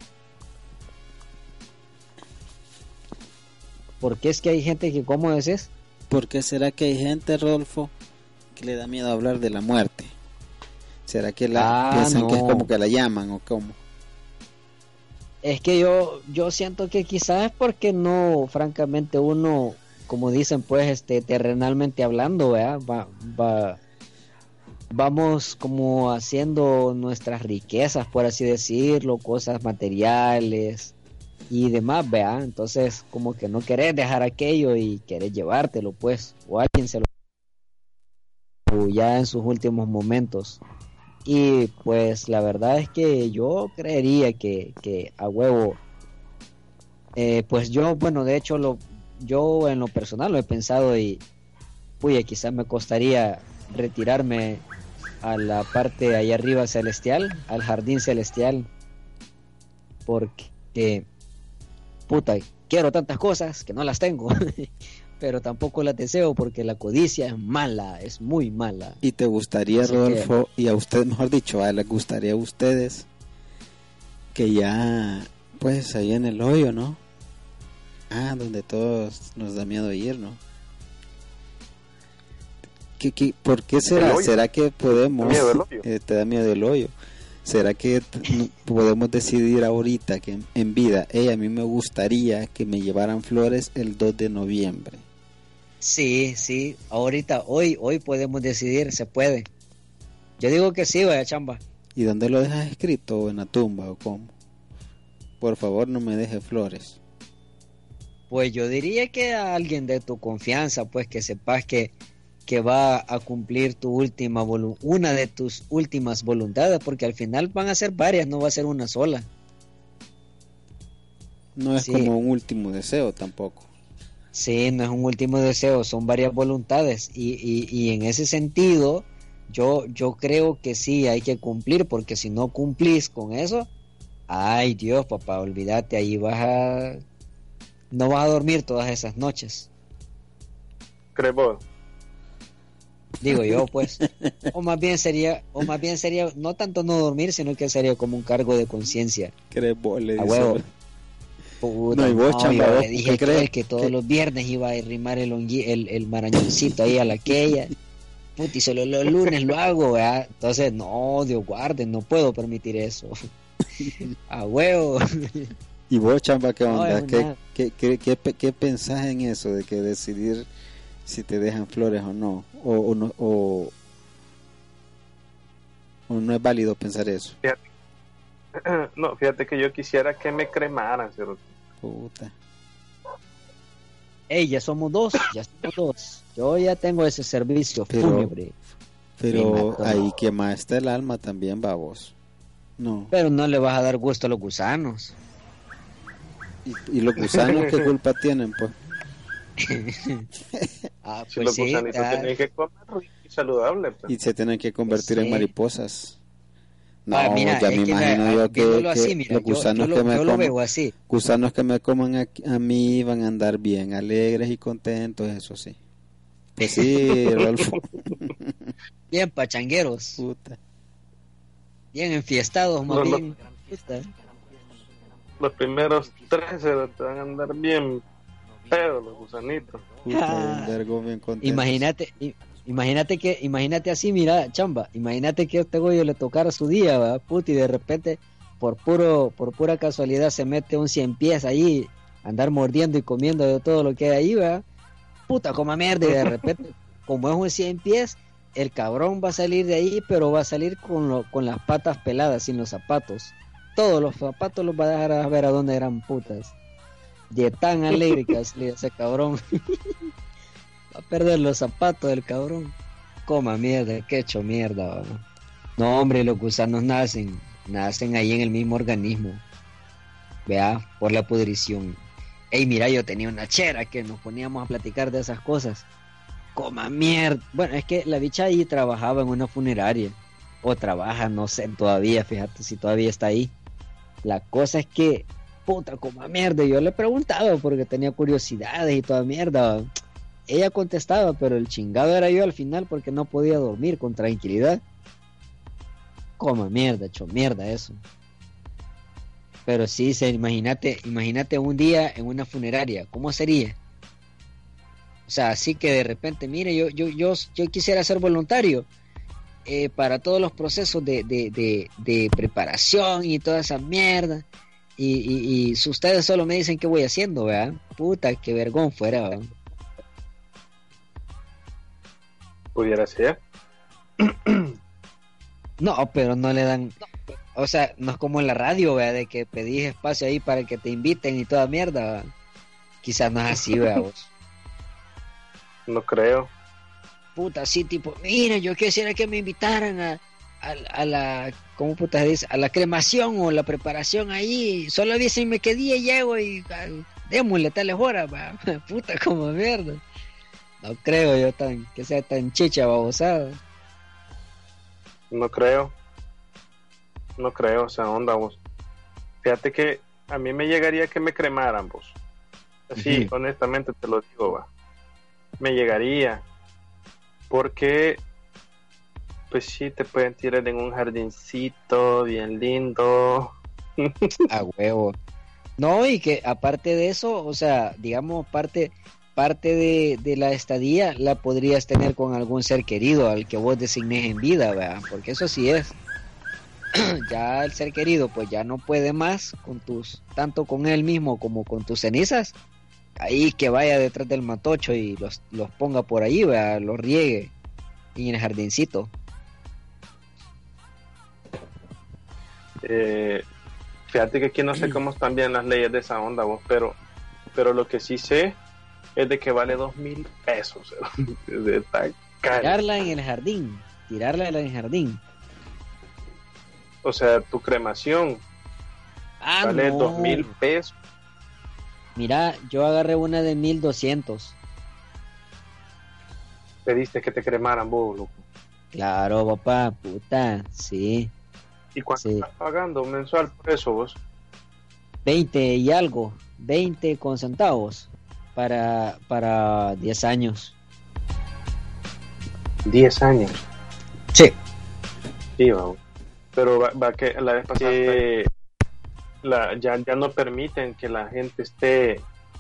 Porque es que hay gente que, ¿cómo decís? ¿Por qué será que hay gente, Rodolfo, que le da miedo hablar de la muerte? ¿Será que la Ah, piensan que es no. como que la llaman o cómo? Es que yo yo siento que quizás es porque no, francamente, uno, como dicen, pues, este, terrenalmente hablando, ¿verdad? Va, va, vamos como haciendo nuestras riquezas, por así decirlo, cosas materiales y demás, ¿verdad? Entonces, como que no querés dejar aquello y querés llevártelo, pues, o alguien se lo ya en sus últimos momentos. Y pues la verdad es que yo creería que, que a huevo, eh, pues yo, bueno, de hecho, lo, yo en lo personal lo he pensado y, uy, quizás me costaría retirarme a la parte allá arriba celestial, al jardín celestial, porque, puta, quiero tantas cosas que no las tengo. pero tampoco las deseo porque la codicia es mala, es muy mala. ¿Y te gustaría, Así Rodolfo, que... y a usted, mejor dicho, a les gustaría a ustedes que ya, pues ahí en el hoyo, ¿no? Ah, donde todos nos da miedo ir, ¿no? ¿Qué, qué, ¿Por qué será? ¿Será que podemos... ¿Miedo del hoyo? Eh, te da miedo del hoyo. ¿Será que t- podemos decidir ahorita que en, en vida, hey, a mí me gustaría que me llevaran flores el dos de noviembre? Sí, sí, ahorita, hoy, hoy podemos decidir, se puede. Yo digo que sí, vaya chamba. ¿Y dónde lo dejas escrito? ¿O en la tumba o cómo? Por favor, no me deje flores. Pues yo diría que a alguien de tu confianza, pues que sepas que, que va a cumplir tu última volu- una de tus últimas voluntades, porque al final van a ser varias, no va a ser una sola. No es Sí. como un último deseo tampoco. Sí, no es un último deseo, son varias voluntades y, y, y en ese sentido yo, yo creo que sí hay que cumplir, porque si no cumplís con eso, ay Dios papá, olvídate, ahí vas a... no vas a dormir todas esas noches, ¿Crees vos? digo yo pues, o más bien sería, o más bien sería no tanto no dormir, sino que sería como un cargo de conciencia. ¿Crees vos? Le A dice. huevo. Puta, No, y vos, no, chamba, yo vos, le dije ¿qué a crees? aquel que todos ¿Qué? los viernes iba a arrimar el, ongui- el, el marañoncito ahí a la aquella. Puta, y solo los lunes lo hago, ¿verdad? Entonces, no, Dios guarde, no puedo permitir eso. A huevo. ¿Y vos, chamba, qué No, onda? es ¿Qué, una- qué, qué, qué, pe- qué pensás en eso de que decidir si te dejan flores o no? O, o no o, o no es válido pensar eso. No, fíjate que yo quisiera que me cremaran, ¿cierto? Puta. Ey, ya somos dos, ya somos dos. Yo ya tengo ese servicio Pero- fúnebre. Pero Crematorio. ahí quemaste el alma también, babos. No. Pero no le vas a dar gusto a los gusanos. ¿Y, y los gusanos qué culpa tienen, pues? Ah, Si pues los sí, gusanitos ah, tienen que comer rico y saludable, pues. Y se tienen que convertir Sí. en mariposas. No, ah, mira, ya es me que imagino la- yo que, viéndolo que así, mira, los yo, yo gusanos lo, que me yo lo coman, veo así. gusanos que me coman a, a mí van a andar bien alegres y contentos, eso sí. Pues sí, Rodolfo. Bien pachangueros, Puta. bien enfiestados, más No, no. bien. Puta. Los primeros tres se te van a andar bien pedos los gusanitos. Puta, Ah. bien vergo, bien contento. Imagínate, i- imagínate que, imagínate así, mira, chamba, imagínate que a este güey le tocara su día, ¿verdad? Puta, y de repente, por puro, por pura casualidad, se mete un cien pies ahí, andar mordiendo y comiendo de todo lo que hay ahí, ¿verdad? Puta, como mierda, y de repente, como es un cien pies, el cabrón va a salir de ahí, pero va a salir con, lo, con las patas peladas, sin los zapatos. Todos los zapatos los va a dejar a ver a dónde eran putas. De tan alegre que salía ese cabrón. Va a perder los zapatos del cabrón. Coma mierda, que hecho mierda. ¿Va? No, hombre, los gusanos nacen, nacen ahí en el mismo organismo. Vea, por la pudrición. Ey, mira, yo tenía una chera que nos poníamos a platicar de esas cosas. Coma mierda. Bueno, es que la bicha ahí trabajaba en una funeraria. O trabaja, no sé todavía, fíjate si todavía está ahí. La cosa es que, puta, coma mierda. Yo le preguntaba porque tenía curiosidades y toda mierda. Ella contestaba, pero el chingado era yo al final porque no podía dormir con tranquilidad. Coma mierda, hecho mierda eso. Pero sí, se, imagínate, imagínate un día en una funeraria, ¿cómo sería? O sea, así que de repente, mire, yo, yo, yo, yo quisiera ser voluntario eh, para todos los procesos de, de, de, de preparación y toda esa mierda. Y, y, y si ustedes solo me dicen qué voy haciendo, ¿verdad? Puta, qué vergón fuera, ¿verdad? Pudiera ser. No, pero no le dan, o sea, no es como en la radio, ¿verdad? De que pedís espacio ahí para que te inviten y toda mierda, ¿verdad? Quizás no es así, ¿verdad? Vos? No creo. Puta, sí, tipo, mira, yo quisiera que me invitaran a, a, a la, ¿cómo puta se dice? A la cremación o la preparación ahí, solo avísenme qué día llego y ah, démosle tales horas, ¿verdad? Puta, como mierda. No creo yo tan, que sea tan chicha babosada. No creo. No creo, o sea, onda vos. Fíjate que a mí me llegaría que me cremaran vos. Así, Ujú. honestamente te lo digo, va. me llegaría, porque pues sí, te pueden tirar en un jardincito bien lindo. A huevo. No, y que aparte de eso, o sea, digamos, parte, parte de, de la estadía la podrías tener con algún ser querido al que vos designes en vida, ¿verdad? Porque eso sí es. Ya el ser querido, pues ya no puede más con tus, tanto con él mismo como con tus cenizas. Ahí que vaya detrás del matocho y los, los ponga por ahí, ¿verdad? Los riegue en el jardincito. Eh, fíjate que aquí no sé cómo están bien las leyes de esa onda, vos, pero, pero lo que sí sé es de que vale dos mil pesos. Está caro. Tirarla en el jardín, tirarla en el jardín. O sea, tu cremación ah, vale no. dos mil pesos. Mira, yo agarré una de mil doscientos. Pediste que te cremaran, vos, loco. Claro, papá, puta, sí. ¿Y cuánto Sí. estás pagando mensual por eso, vos? veinte y algo, veinte con centavos para, para diez años. diez años. Sí. Sí, vamos. Pero va, va que la vez pasada eh, la, ya, ya no permiten que la gente esté,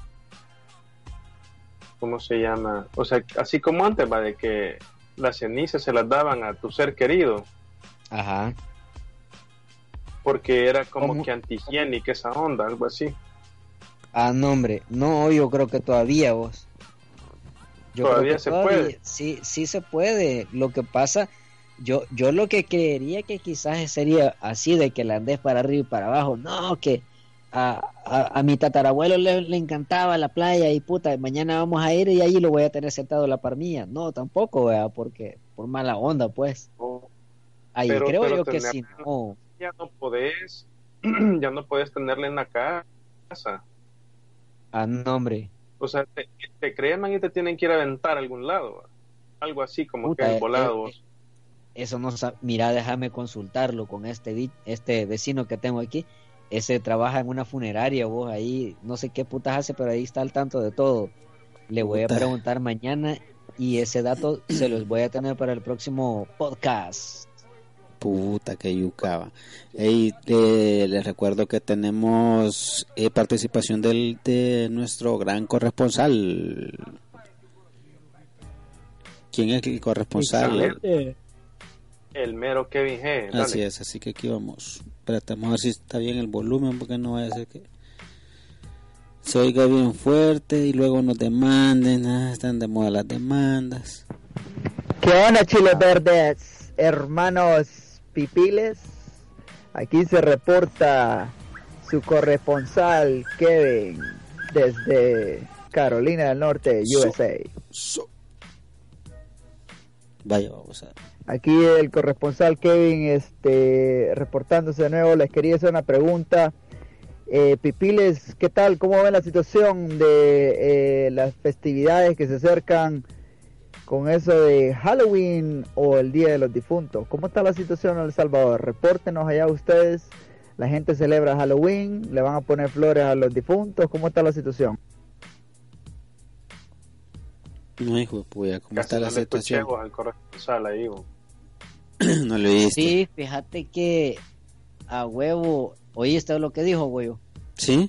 ¿cómo se llama? O sea, así como antes, va, de que las cenizas se las daban a tu ser querido, Ajá. porque era como ¿Cómo? que antihigiénica esa onda, algo así. Ah, no, hombre, no, yo creo que todavía vos. Yo Todavía creo que se todavía, puede. Sí, sí se puede. Lo que pasa, yo, yo lo que creería que quizás sería así de que la andes para arriba y para abajo. No, que a, a, a mi tatarabuelo le, le encantaba la playa y puta, mañana vamos a ir y allí lo voy a tener sentado en la parmilla. No, tampoco, ¿verdad? Porque por mala onda, pues. No, Ahí pero- creo pero yo que tener- sí, no. ya no podés, ya no podés tenerla en la casa. Ah, no, hombre. O sea, te, te creman y te tienen que ir a aventar a algún lado, ¿va? Algo así como Puta, que el volado. eh, vos. Eso no sa- mira, déjame consultarlo con este vi- este vecino que tengo aquí. Ese trabaja en una funeraria, vos ahí, no sé qué putas hace, pero ahí está al tanto de todo. Le voy a Puta. preguntar mañana y ese dato se los voy a tener para el próximo podcast. Puta que yucaba. Ey, eh, les recuerdo que tenemos eh, participación del, de nuestro gran corresponsal. ¿Quién es el corresponsal? Excelente. El mero Kevin G. Dale. Así es, así que aquí vamos. Espérate, vamos a ver si está bien el volumen, porque no vaya a ser que se oiga bien fuerte y luego nos demanden. Ah, están de moda las demandas. ¿Qué onda, chiles verdes, hermanos pipiles? Aquí se reporta su corresponsal Kevin desde Carolina del Norte, U S A. So. Vaya, vamos a ver. Aquí el corresponsal Kevin, este, reportándose de nuevo. Les quería hacer una pregunta. Eh, Pipiles, ¿qué tal? ¿Cómo ven la situación de eh, las festividades que se acercan con eso de Halloween o el Día de los Difuntos? ¿Cómo está la situación en El Salvador? Repórtenos allá ustedes. La gente celebra Halloween, le van a poner flores a los difuntos. ¿Cómo está la situación? No, hijo de puya, ¿cómo Casi está la no le situación? escuché, vos, al corresponsal ahí, vos. No lo viste. Sí, fíjate que a huevo, ¿oíste lo que dijo, güey? ¿Sí?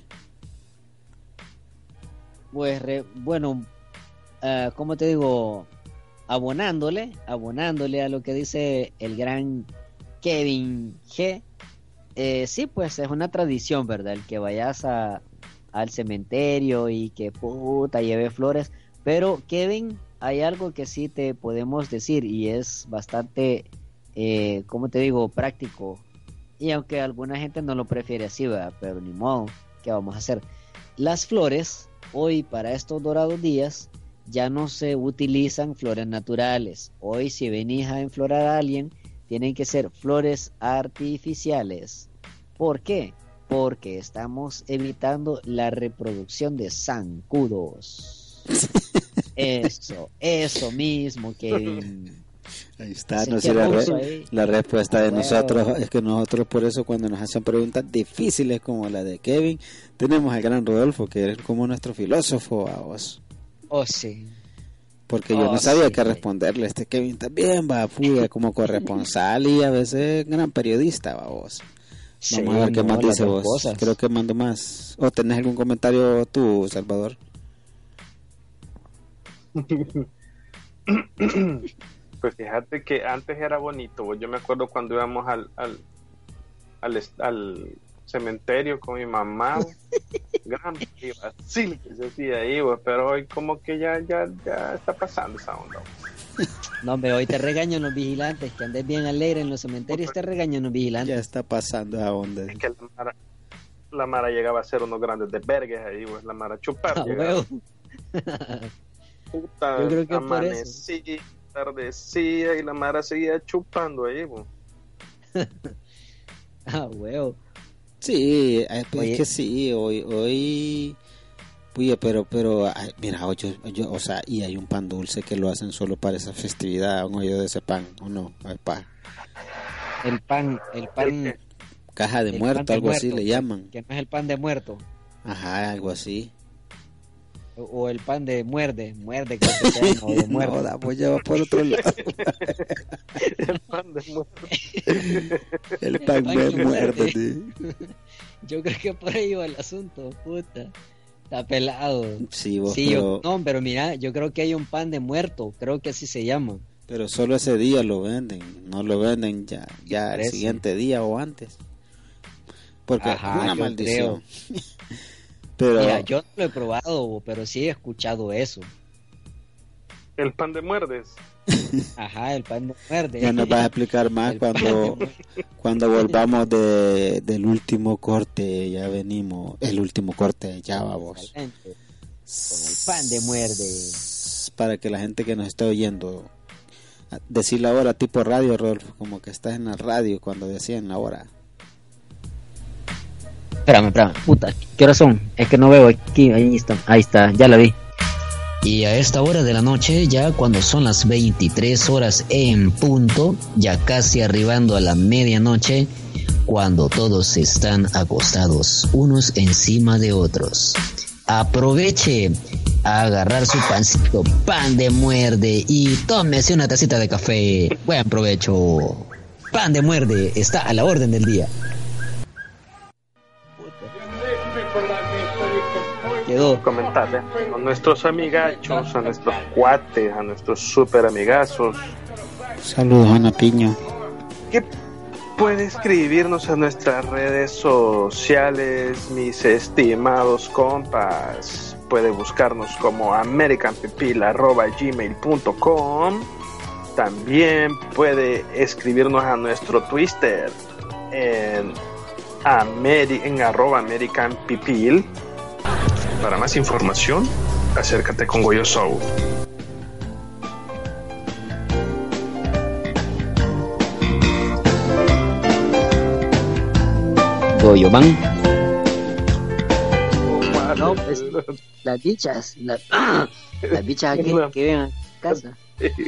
Pues, re- bueno, uh, ¿cómo te digo? Abonándole, abonándole a lo que dice el gran Kevin G. Eh, sí, pues es una tradición, ¿verdad? El que vayas a, al cementerio y que puta lleve flores. Pero, Kevin, hay algo que sí te podemos decir y es bastante, eh, ¿cómo te digo? Práctico. Y aunque alguna gente no lo prefiere así, ¿verdad? Pero ni modo, ¿qué vamos a hacer? Las flores, hoy para estos dorados días, ya no se utilizan flores naturales. Hoy si venís a enflorar a alguien, tienen que ser flores artificiales. ¿Por qué? Porque estamos evitando la reproducción de zancudos. Eso, eso mismo, Kevin. Ahí está, Así no que sé, la, ruso re- ahí. la respuesta de Huevo. nosotros es que nosotros por eso cuando nos hacen preguntas difíciles como la de Kevin, tenemos al gran Rodolfo que es como nuestro filósofo, vamos. Oh, sí. Porque yo Oh, no sabía sí, qué sí. responderle. Este Kevin también va, puya, como corresponsal y a veces gran periodista, va vos. Sí, Vamos a ver qué no, más las dice dos vos. cosas. Creo que mando más. ¿O tenés algún comentario tú, Salvador? Pues fíjate que antes era bonito. Yo me acuerdo cuando íbamos al al, al, est- al cementerio con mi mamá. Gran vacil que se hacía ahí, güey, pero hoy como que ya, ya, ya está pasando esa onda. No, hombre, hoy te regañan los vigilantes, que andes bien alegre en los cementerios, te regañan los Ya vigilantes. está pasando a onda. Es que la mara, la mara llegaba a ser unos grandes desvergues ahí, güey, la mara chupar. Ah, llegaba. huevo. Puta, Yo creo que es por eso. amanecía, tardecía y la mara seguía chupando ahí, güey. Ah, huevo. Sí, eh, pues Oye. es que sí, hoy, hoy, oye, pero, pero, ay, mira, yo, yo, o sea, y hay un pan dulce que lo hacen solo para esa festividad, un hoyo de ese pan, ¿o no? Ay, pa. El pan, el pan. Caja de el muerto, pan de algo así muerto, le llaman. Que no es el pan de muerto. Ajá, algo así. O, o el pan de muerde, muerde, creo que se llama, o de muerde. No, da, pues ya va por otro lado. El pan de muerto. El pan pan me que muerde. muerde. Sí. Yo creo que por ahí va el asunto, puta. Está pelado. Sí, vos, Sí, pero, yo, no, pero mira, yo creo que hay un pan de muerto, creo que así se llama. pero solo ese día lo venden, no lo venden ya, ya el Parece. siguiente día o antes. Porque Ajá, es una yo maldición. Pero Mira, yo no lo he probado, pero sí he escuchado eso. El pan de muerdes. Ajá, el pan de muerde. ya nos vas a explicar más El pan de cuando, muerde. cuando volvamos de, del último corte. Ya venimos, el último corte, ya vamos. Excelente. Con el pan de muerde. Para que la gente que nos está oyendo, decirlo ahora tipo radio, Rolf, como que estás en la radio cuando decían la hora. Espérame, espérame, puta, ¿qué horas son? Es que no veo aquí, ahí está, ahí está, ya la vi. Y a esta hora de la noche, ya cuando son las veintitrés horas en punto, ya casi arribando a la medianoche, cuando todos están acostados unos encima de otros. Aproveche a agarrar su pancito, pan de muerde, y tómese una tacita de café. Buen provecho. Pan de muerde está a la orden del día. Quedó. Comentarle a nuestros amigachos, a nuestros cuates, a nuestros super amigazos, Saludos, Ana Piño. que puede escribirnos a nuestras redes sociales, mis estimados compas. Puede buscarnos como americanpipil arroba gmail punto com. También puede escribirnos a nuestro Twitter en, Ameri- en arroba americanpipil. Para más información, acércate con Goyo Show. Goyo Man. No, pues, las bichas, la- las bichas aquí que viven a casa.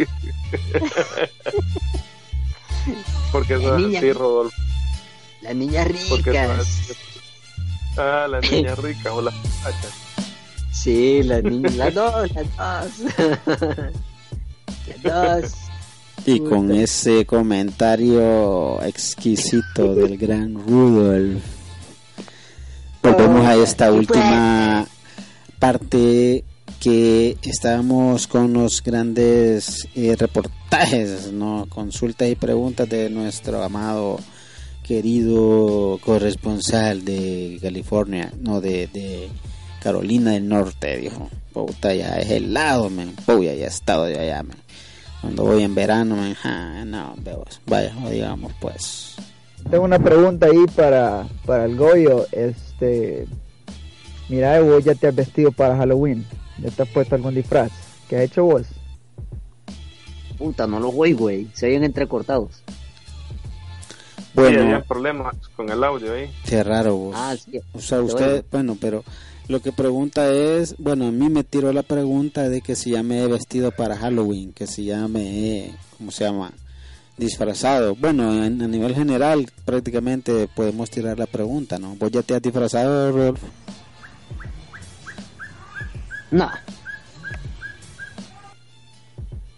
Porque eso es Niña. así, Rodolfo. Las niñas Porque eso es ricas. así. Ah, la niña rica o la muchacha. Sí, las niñas, las dos, las dos. Las dos. Y con ese comentario exquisito del gran Rudolf, volvemos a esta última parte que estábamos con los grandes eh, reportajes, ¿no? Consultas y preguntas de nuestro amado querido corresponsal de California, no, de, de Carolina del Norte, dijo. Puta, ya es helado, men. Puya, ya he estado de allá, men. Cuando voy en verano, men, ja, no, veo, vaya, o digamos, pues. Tengo una pregunta ahí para, para el Goyo. Este, mira, vos ya te has vestido para Halloween. ¿Ya te has puesto algún disfraz? ¿Qué has hecho vos? Puta, no los voy, güey. Se oyen entrecortados. Sí, había Bueno, problemas con el audio ahí. qué raro vos. Ah, sí. O sea, Qué usted, bueno, pero lo que pregunta es, bueno, a mí me tiró la pregunta de que si ya me he vestido para Halloween, que si ya me he, ¿cómo se llama? Disfrazado. Bueno, en, a nivel general prácticamente podemos tirar la pregunta, ¿no? ¿Vos ya te has disfrazado, Rolf? No.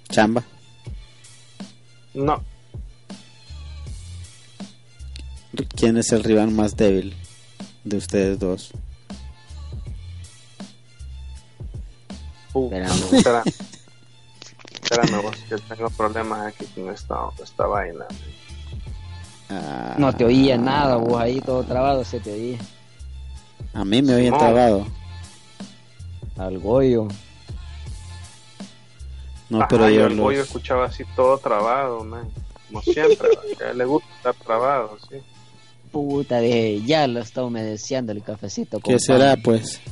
Chamba. No. ¿Quién es el rival más débil de ustedes dos? Uh, espera. Espérame vos, que tengo problemas aquí con esta, esta vaina. Ah, No te oía nada, vos ahí todo trabado se te oía. A mí me oyen Simón. trabado. Al Goyo. No, Ajá, pero yo yo el los... Goyo escuchaba así todo trabado, man. Como siempre, que a él le gusta estar trabado, sí. Puta, dije, ya lo está humedeciendo el cafecito. ¿Qué compa. será, pues?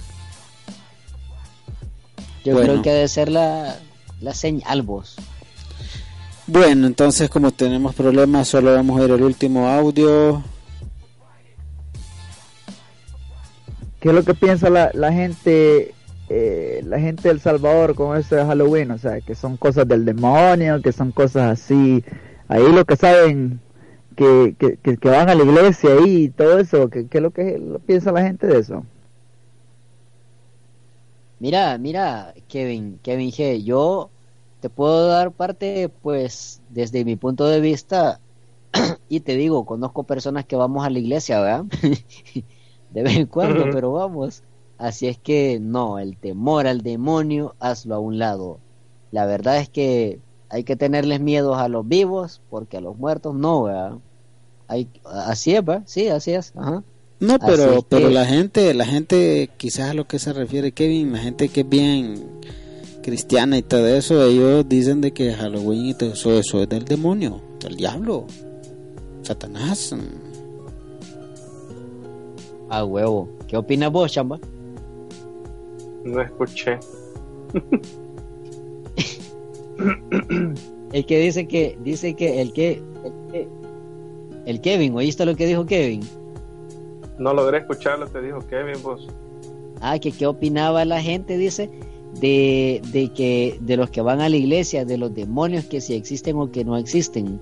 Yo Bueno. creo que debe ser la, la señal, vos. Bueno, entonces como tenemos problemas, solo vamos a ver el último audio. ¿Qué es lo que piensa la, la gente, eh, la gente de El Salvador con esto de Halloween? O sea, que son cosas del demonio, que son cosas así. Ahí lo que saben, que, que, que, que van a la iglesia ahí y todo eso. ¿Qué, qué es lo que lo piensa la gente de eso? Mira, mira, Kevin, Kevin G, yo te puedo dar parte, pues, desde mi punto de vista, y te digo, conozco personas que vamos a la iglesia, ¿verdad? De vez en cuando, Ujú. pero vamos. Así es que no, el temor al demonio, hazlo a un lado. La verdad es que hay que tenerles miedo a los vivos, porque a los muertos no, ¿verdad? Hay, así es, ¿verdad? Sí, así es, ajá. No, Así pero es pero que- la gente, la gente quizás a lo que se refiere Kevin, la gente que es bien cristiana y todo eso, ellos dicen de que Halloween y todo eso, eso es del demonio, del diablo, Satanás. A huevo. ¿Qué opinas vos, Chamba? No escuché. El que dice que, dice que el que, el que, el Kevin, ¿oíste lo que dijo Kevin? No logré escuchar lo que dijo Kevin, vos. Ah, que qué opinaba la gente, dice, de, de que, de los que van a la iglesia, de los demonios, que si existen o que no existen.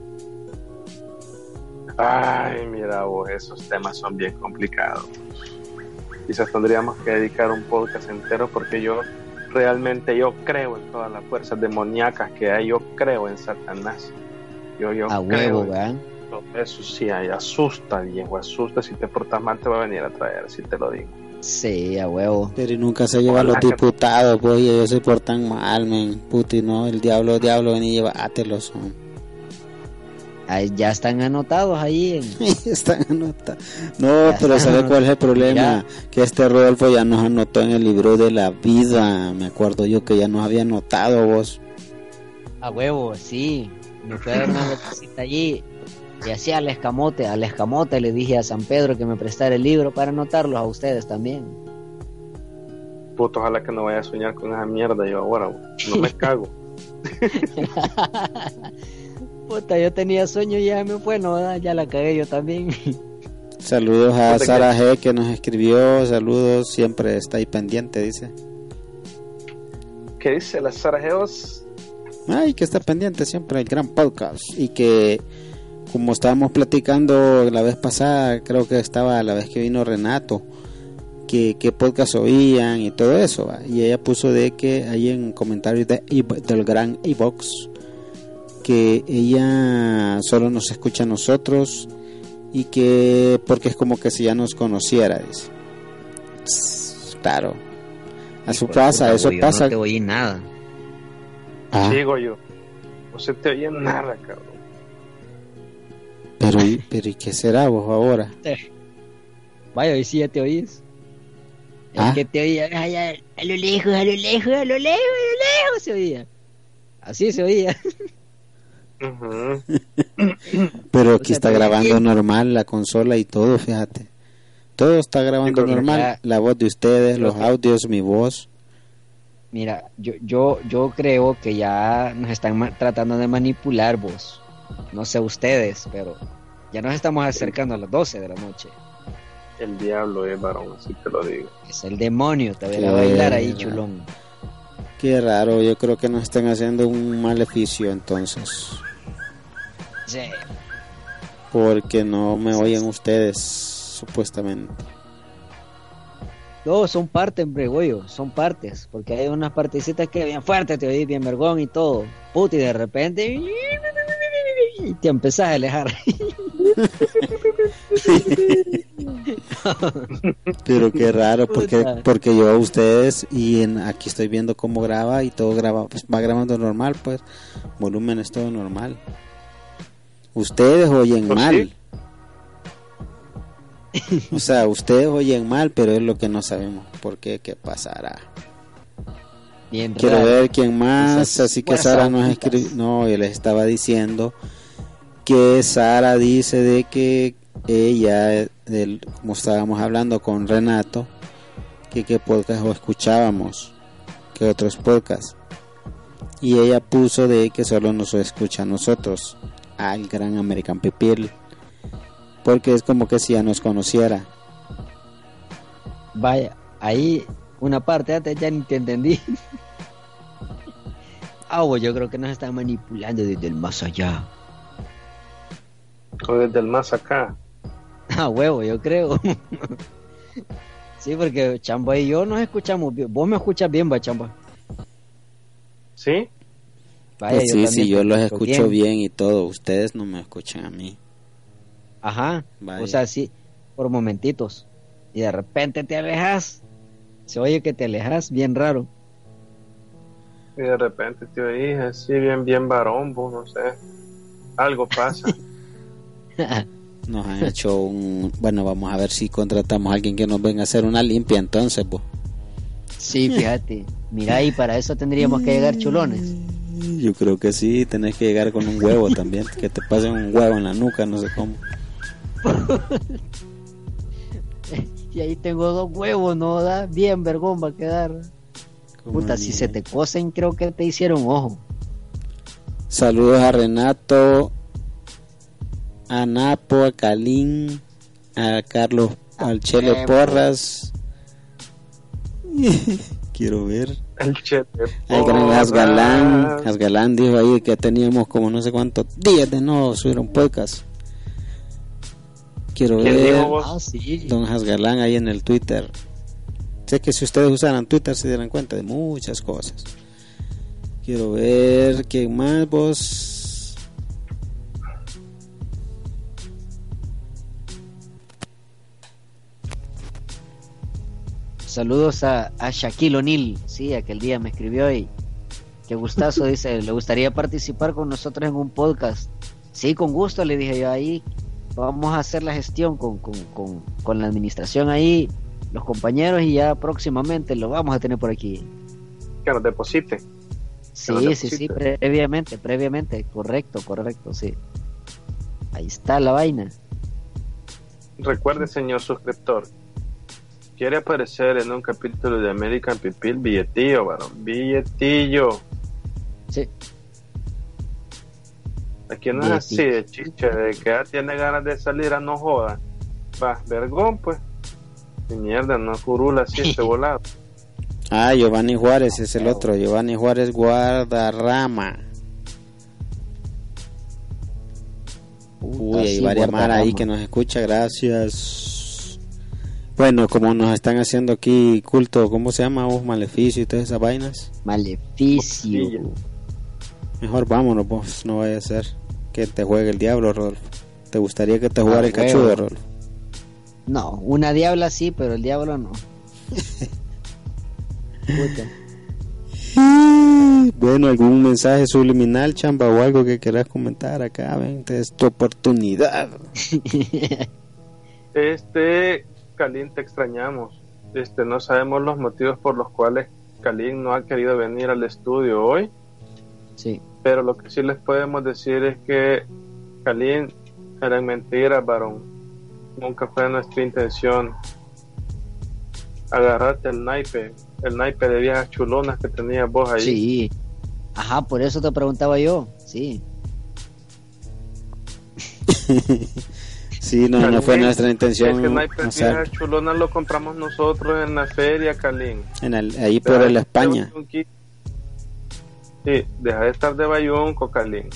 Ay, mira vos, esos temas son bien complicados. Quizás tendríamos que dedicar un podcast entero porque yo realmente yo creo en todas las fuerzas demoníacas que hay, yo creo en Satanás. Yo, yo A creo huevo, en ¿verdad? todo eso, sí, ahí asusta, viejo, asusta. Si te portas mal te va a venir a traer, si te lo digo. Sí, a huevo. Pero y nunca se lleva a los Ojalá que- diputados, pues, y ellos se portan mal, men, puti, no, el diablo, diablo, ven y llévatelos, son. Ahí ya están anotados ahí en... Están anotados. No, Ya pero están ¿sabe cuál es el problema? Mira. Que este Rodolfo ya nos anotó en el libro de la vida, me acuerdo yo que ya nos había anotado vos. A huevo, sí. Me fui a dar una vueltecita allí y así al escamote, al escamote le dije a San Pedro que me prestara el libro para anotarlos a ustedes también. Puto, ojalá que no vaya a soñar con esa mierda yo ahora, vos. No me cago. Puta, yo tenía sueño y ya me fue, no, ya la cagué yo también. Saludos a Puta, Sara G que nos escribió, saludos, siempre está ahí pendiente, dice. ¿Qué dice la Sara Geos? Ay, que está pendiente siempre el gran podcast y que como estábamos platicando la vez pasada, creo que estaba la vez que vino Renato, que, que podcast oían y todo eso, ¿va? Y ella puso de que ahí en comentarios de, del gran iVox que ella solo nos escucha a nosotros y que porque es como que si ya nos conociera, dice. Claro, eso pasa, eso Yo pasa. no te oí nada. Ah, Digo yo. No se te oye nada, cabrón. pero, ¿y- pero ¿y qué será vos ahora? Vaya, hoy sí ya te oís. Ah. El que te oía, ay, ay, a lo lejos, a lo lejos, a lo lejos, a lo lejos se oía. Así se oía. Ujú. Pero O aquí sea, está pero grabando bien. normal la consola y todo, fíjate. Todo está grabando Sí, pero normal. mira, La voz de ustedes, los pero- audios, mi voz. Mira, yo, yo, yo creo que ya nos están ma- tratando de manipular vos. No sé ustedes, pero ya nos estamos acercando a las doce de la noche. El diablo es varón, así te lo digo. Es el demonio, te verá Qué bailar ahí, raro. chulón. Qué raro, yo creo que nos están haciendo un maleficio entonces. Sí. Porque no me oyen ustedes, supuestamente. No, son partes, bregollo, son partes, porque hay unas partecitas que bien fuertes, te oís bien vergón y todo, puta, y de repente y te empezás a alejar. Pero qué raro, porque porque yo a ustedes y en, aquí estoy viendo cómo graba y todo graba, pues va grabando normal, pues volumen es todo normal. Ustedes oyen ¿Oh, mal. sí? O sea, ustedes oyen mal, pero es lo que no sabemos por qué, qué pasará. Bien Quiero raro. ver quién más, Esas así que fuerzas Sara nos ocultas. escribió, no, yo les estaba diciendo que Sara dice de que ella, del, como estábamos hablando con Renato, que qué podcast o escuchábamos, que otros podcasts, y ella puso de que solo nos escucha a nosotros, al gran American People, porque es como que si ya nos conociera. Vaya, ahí una parte antes ya ni te entendí. Ah, pues yo creo que nos están manipulando desde el más allá. O desde el más acá. Ah, huevo, yo creo. Sí, porque Chamba y yo nos escuchamos bien. Vos me escuchas bien, va, Chamba. ¿Sí? Vaya, Pues yo sí, también sí, yo te los escucho escucho bien. bien y todo, ustedes no me escuchan a mí. Ajá, Vaya. o sea, sí, por momentitos. Y de repente te alejas. Se oye que te alejas, bien raro. Y de repente te oís así bien, bien varón, vos, no sé. Algo pasa. Nos han hecho un... Bueno, vamos a ver si contratamos a alguien que nos venga a hacer una limpia entonces, pues. Sí, fíjate. Mira, y para eso tendríamos que llegar chulones. Yo creo que sí, tenés que llegar con un huevo también, que te pasen un huevo en la nuca, no sé cómo. Y ahí tengo dos huevos, ¿no? Da bien vergón va a quedar. Puta, Como si ni- se te cosen, creo que te hicieron ojo. Saludos a Renato, a Napo, a Calín, a Carlos, al Chele Porras. Quiero ver. El chete. Al gran Asgalán. Asgalán dijo ahí que teníamos como no sé cuántos días de no subir un podcast. Quiero ¿Quién ver. dijo vos? Ah, sí. Don Asgalán ahí en el Twitter. Sé que si ustedes usaran Twitter se dieran cuenta de muchas cosas. Quiero ver quién más vos. Saludos a, a Shaquille O'Neal, sí, aquel día me escribió y qué gustazo, dice, le gustaría participar con nosotros en un podcast. Sí, con gusto, le dije yo, ahí vamos a hacer la gestión con, con, con, con la administración ahí, los compañeros, y ya próximamente lo vamos a tener por aquí. Que nos deposite. Sí, nos sí, deposite. sí, previamente, previamente, correcto, correcto, sí. Ahí está la vaina. Recuerde, señor suscriptor, quiere aparecer en un capítulo de American People, billetillo, varón, billetillo. Sí. Aquí no es así de chiche, de que ya tiene ganas de salir a no joda. Va, vergón, pues. Ni mierda, no curula así este volado. Ah, Giovanni Juárez es el otro. Giovanni Juárez Guardarrama. Uy, hay sí, varias mar Guardarrama. ahí que nos escucha, gracias. Bueno, como nos están haciendo aquí culto, ¿cómo se llama vos? Maleficio y todas esas vainas. Maleficio. Mejor vámonos, vos, no vaya a ser que te juegue el diablo, Rodolfo. ¿Te gustaría que te jugara Ah, el cachudo, huevo. Rodolfo? No, una diabla sí, pero el diablo no. Puta. Bueno, algún mensaje subliminal, chamba, o algo que quieras comentar acá, ven, esta es tu oportunidad. Este, Kalin, te extrañamos. Este, no sabemos los motivos por los cuales Kalin no ha querido venir al estudio hoy, Sí. pero lo que sí les podemos decir es que Kalin, eran mentiras, varón. Nunca fue nuestra intención agarrarte el naipe, el naipe de viejas chulonas que tenías vos ahí. Sí. Ajá, por eso te preguntaba yo. Sí. Sí, no, no fue nuestra intención. Ese naipe de hacer viejas chulonas lo compramos nosotros en la feria, Kalin. en el, ahí por el España. Sí, deja de estar de bayunco, Kalin.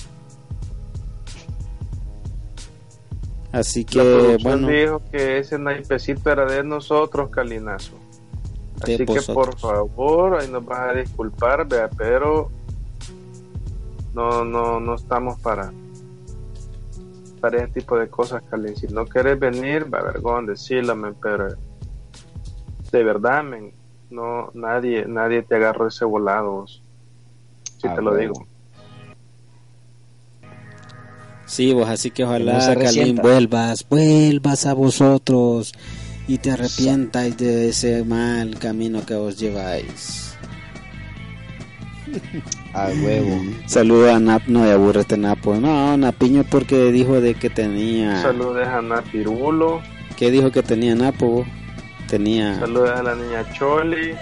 Así La que, producción bueno, dijo que ese naipecito era de nosotros, Kalinazo. Así que por favor, ahí nos vas a disculpar, vea, pero no, no, no estamos para para ese tipo de cosas, Carlin. Si no quieres venir, va vergón decirlo, men, pero de verdad, men, no, nadie, nadie te agarró ese volado, si ah, te lo bueno. digo. Sí, vos, así que ojalá, no Carlin, vuelvas, vuelvas a vosotros y te arrepientas de ese mal camino que vos lleváis. A huevo. Saludos a Nap, no de aburrete Napo. No, Napiño porque dijo de que tenía. Saludos a Napirulo. ¿Qué dijo que tenía Napo? Tenía. Saludos a la niña Choli.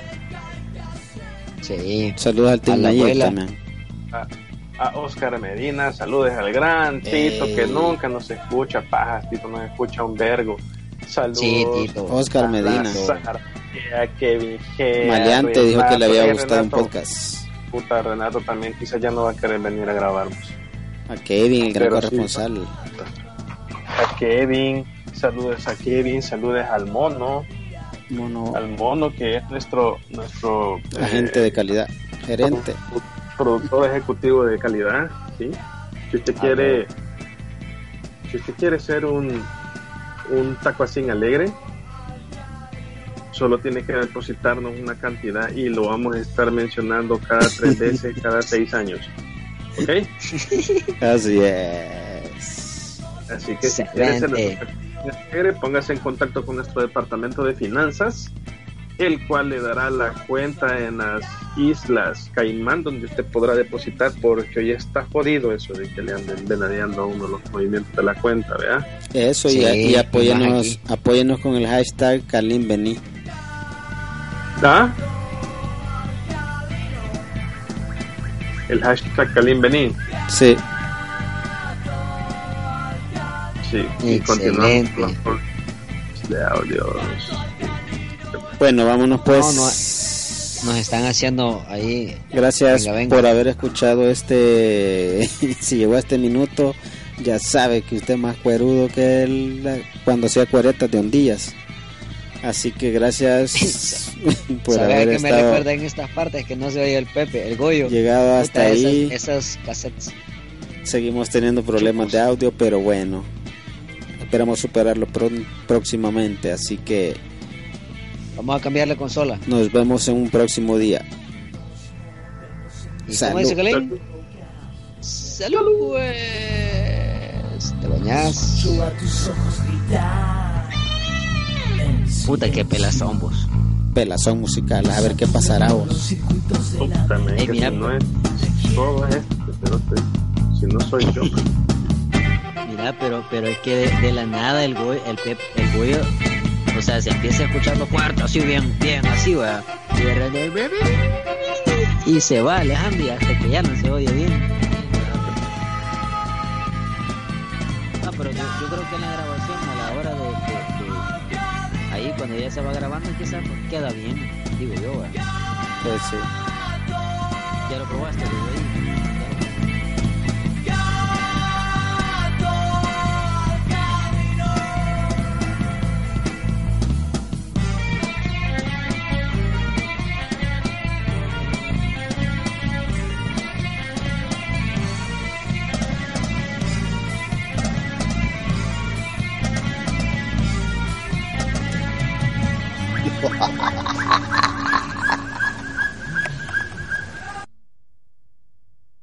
Sí. Saludos al Team Nayel también. A, a Oscar Medina, saludos al gran Tito Ey. que nunca nos escucha, pajas, Tito nos escucha un vergo. Saludos. Sí, Tito. Oscar Medina. A Kevin G. Maleante dijo que le había gustado un podcast. Puta, Renato también quizás ya no va a querer venir a grabarnos. A Kevin, el gran corresponsal. Sí. A Kevin, saludos a Kevin, saludos al mono. Mono. Al mono que es nuestro nuestro agente eh, de calidad, gerente, productor ejecutivo de calidad, ¿sí? Si usted ah, quiere no. si usted quiere ser un un tacuacín alegre, solo tiene que depositarnos una cantidad y lo vamos a estar mencionando cada tres veces, cada seis años. ¿Ok? Así es. Así que si quiere ser, póngase en contacto con nuestro departamento de finanzas, el cual le dará la cuenta en las Islas Caimán, donde usted podrá depositar, porque hoy está jodido eso de que le anden venadeando a uno los movimientos de la cuenta, ¿verdad? Eso, sí, y, y apóyenos, apóyenos con el hashtag Carlin Bení. ¿Ah? El hashtag Carlin Bení. Sí. Sí, y continuamos con los de audios. Bueno, vámonos pues. No, no, nos están haciendo ahí. Gracias venga, venga. por haber escuchado este. Si llegó a este minuto, ya sabe que usted es más cuerudo que él cuando sea cuaretas de ondillas. Así que gracias por ¿Sabe haber que estado. Me recuerda en estas partes que no se oye el Pepe, el Goyo. Llegado hasta esas, ahí. Esas cassettes. Seguimos teniendo problemas Chupos. de audio, pero bueno. Esperamos superarlo pr- próximamente, así que vamos a cambiar la consola. Nos vemos en un próximo día. Salud. Salud. Salud, pues. Te bañás. Puta, qué pelazón vos. Pelazón musical, a ver qué pasará vos. También, hey, que mira, si no es todo esto, pero te, si no soy yo. Mira, pero pero es que de, de la nada el goyo, el pep, el goyo, o sea, se empieza a escuchar los cuartos así bien, bien así, ¿verdad? Y se va alejando y hasta que ya no se oye bien. No, pero yo, yo creo que en la grabación a la hora de, de, de ahí cuando ya se va grabando quizás queda bien, digo yo, ¿verdad? Pues sí. ¿Ya lo probaste, güey?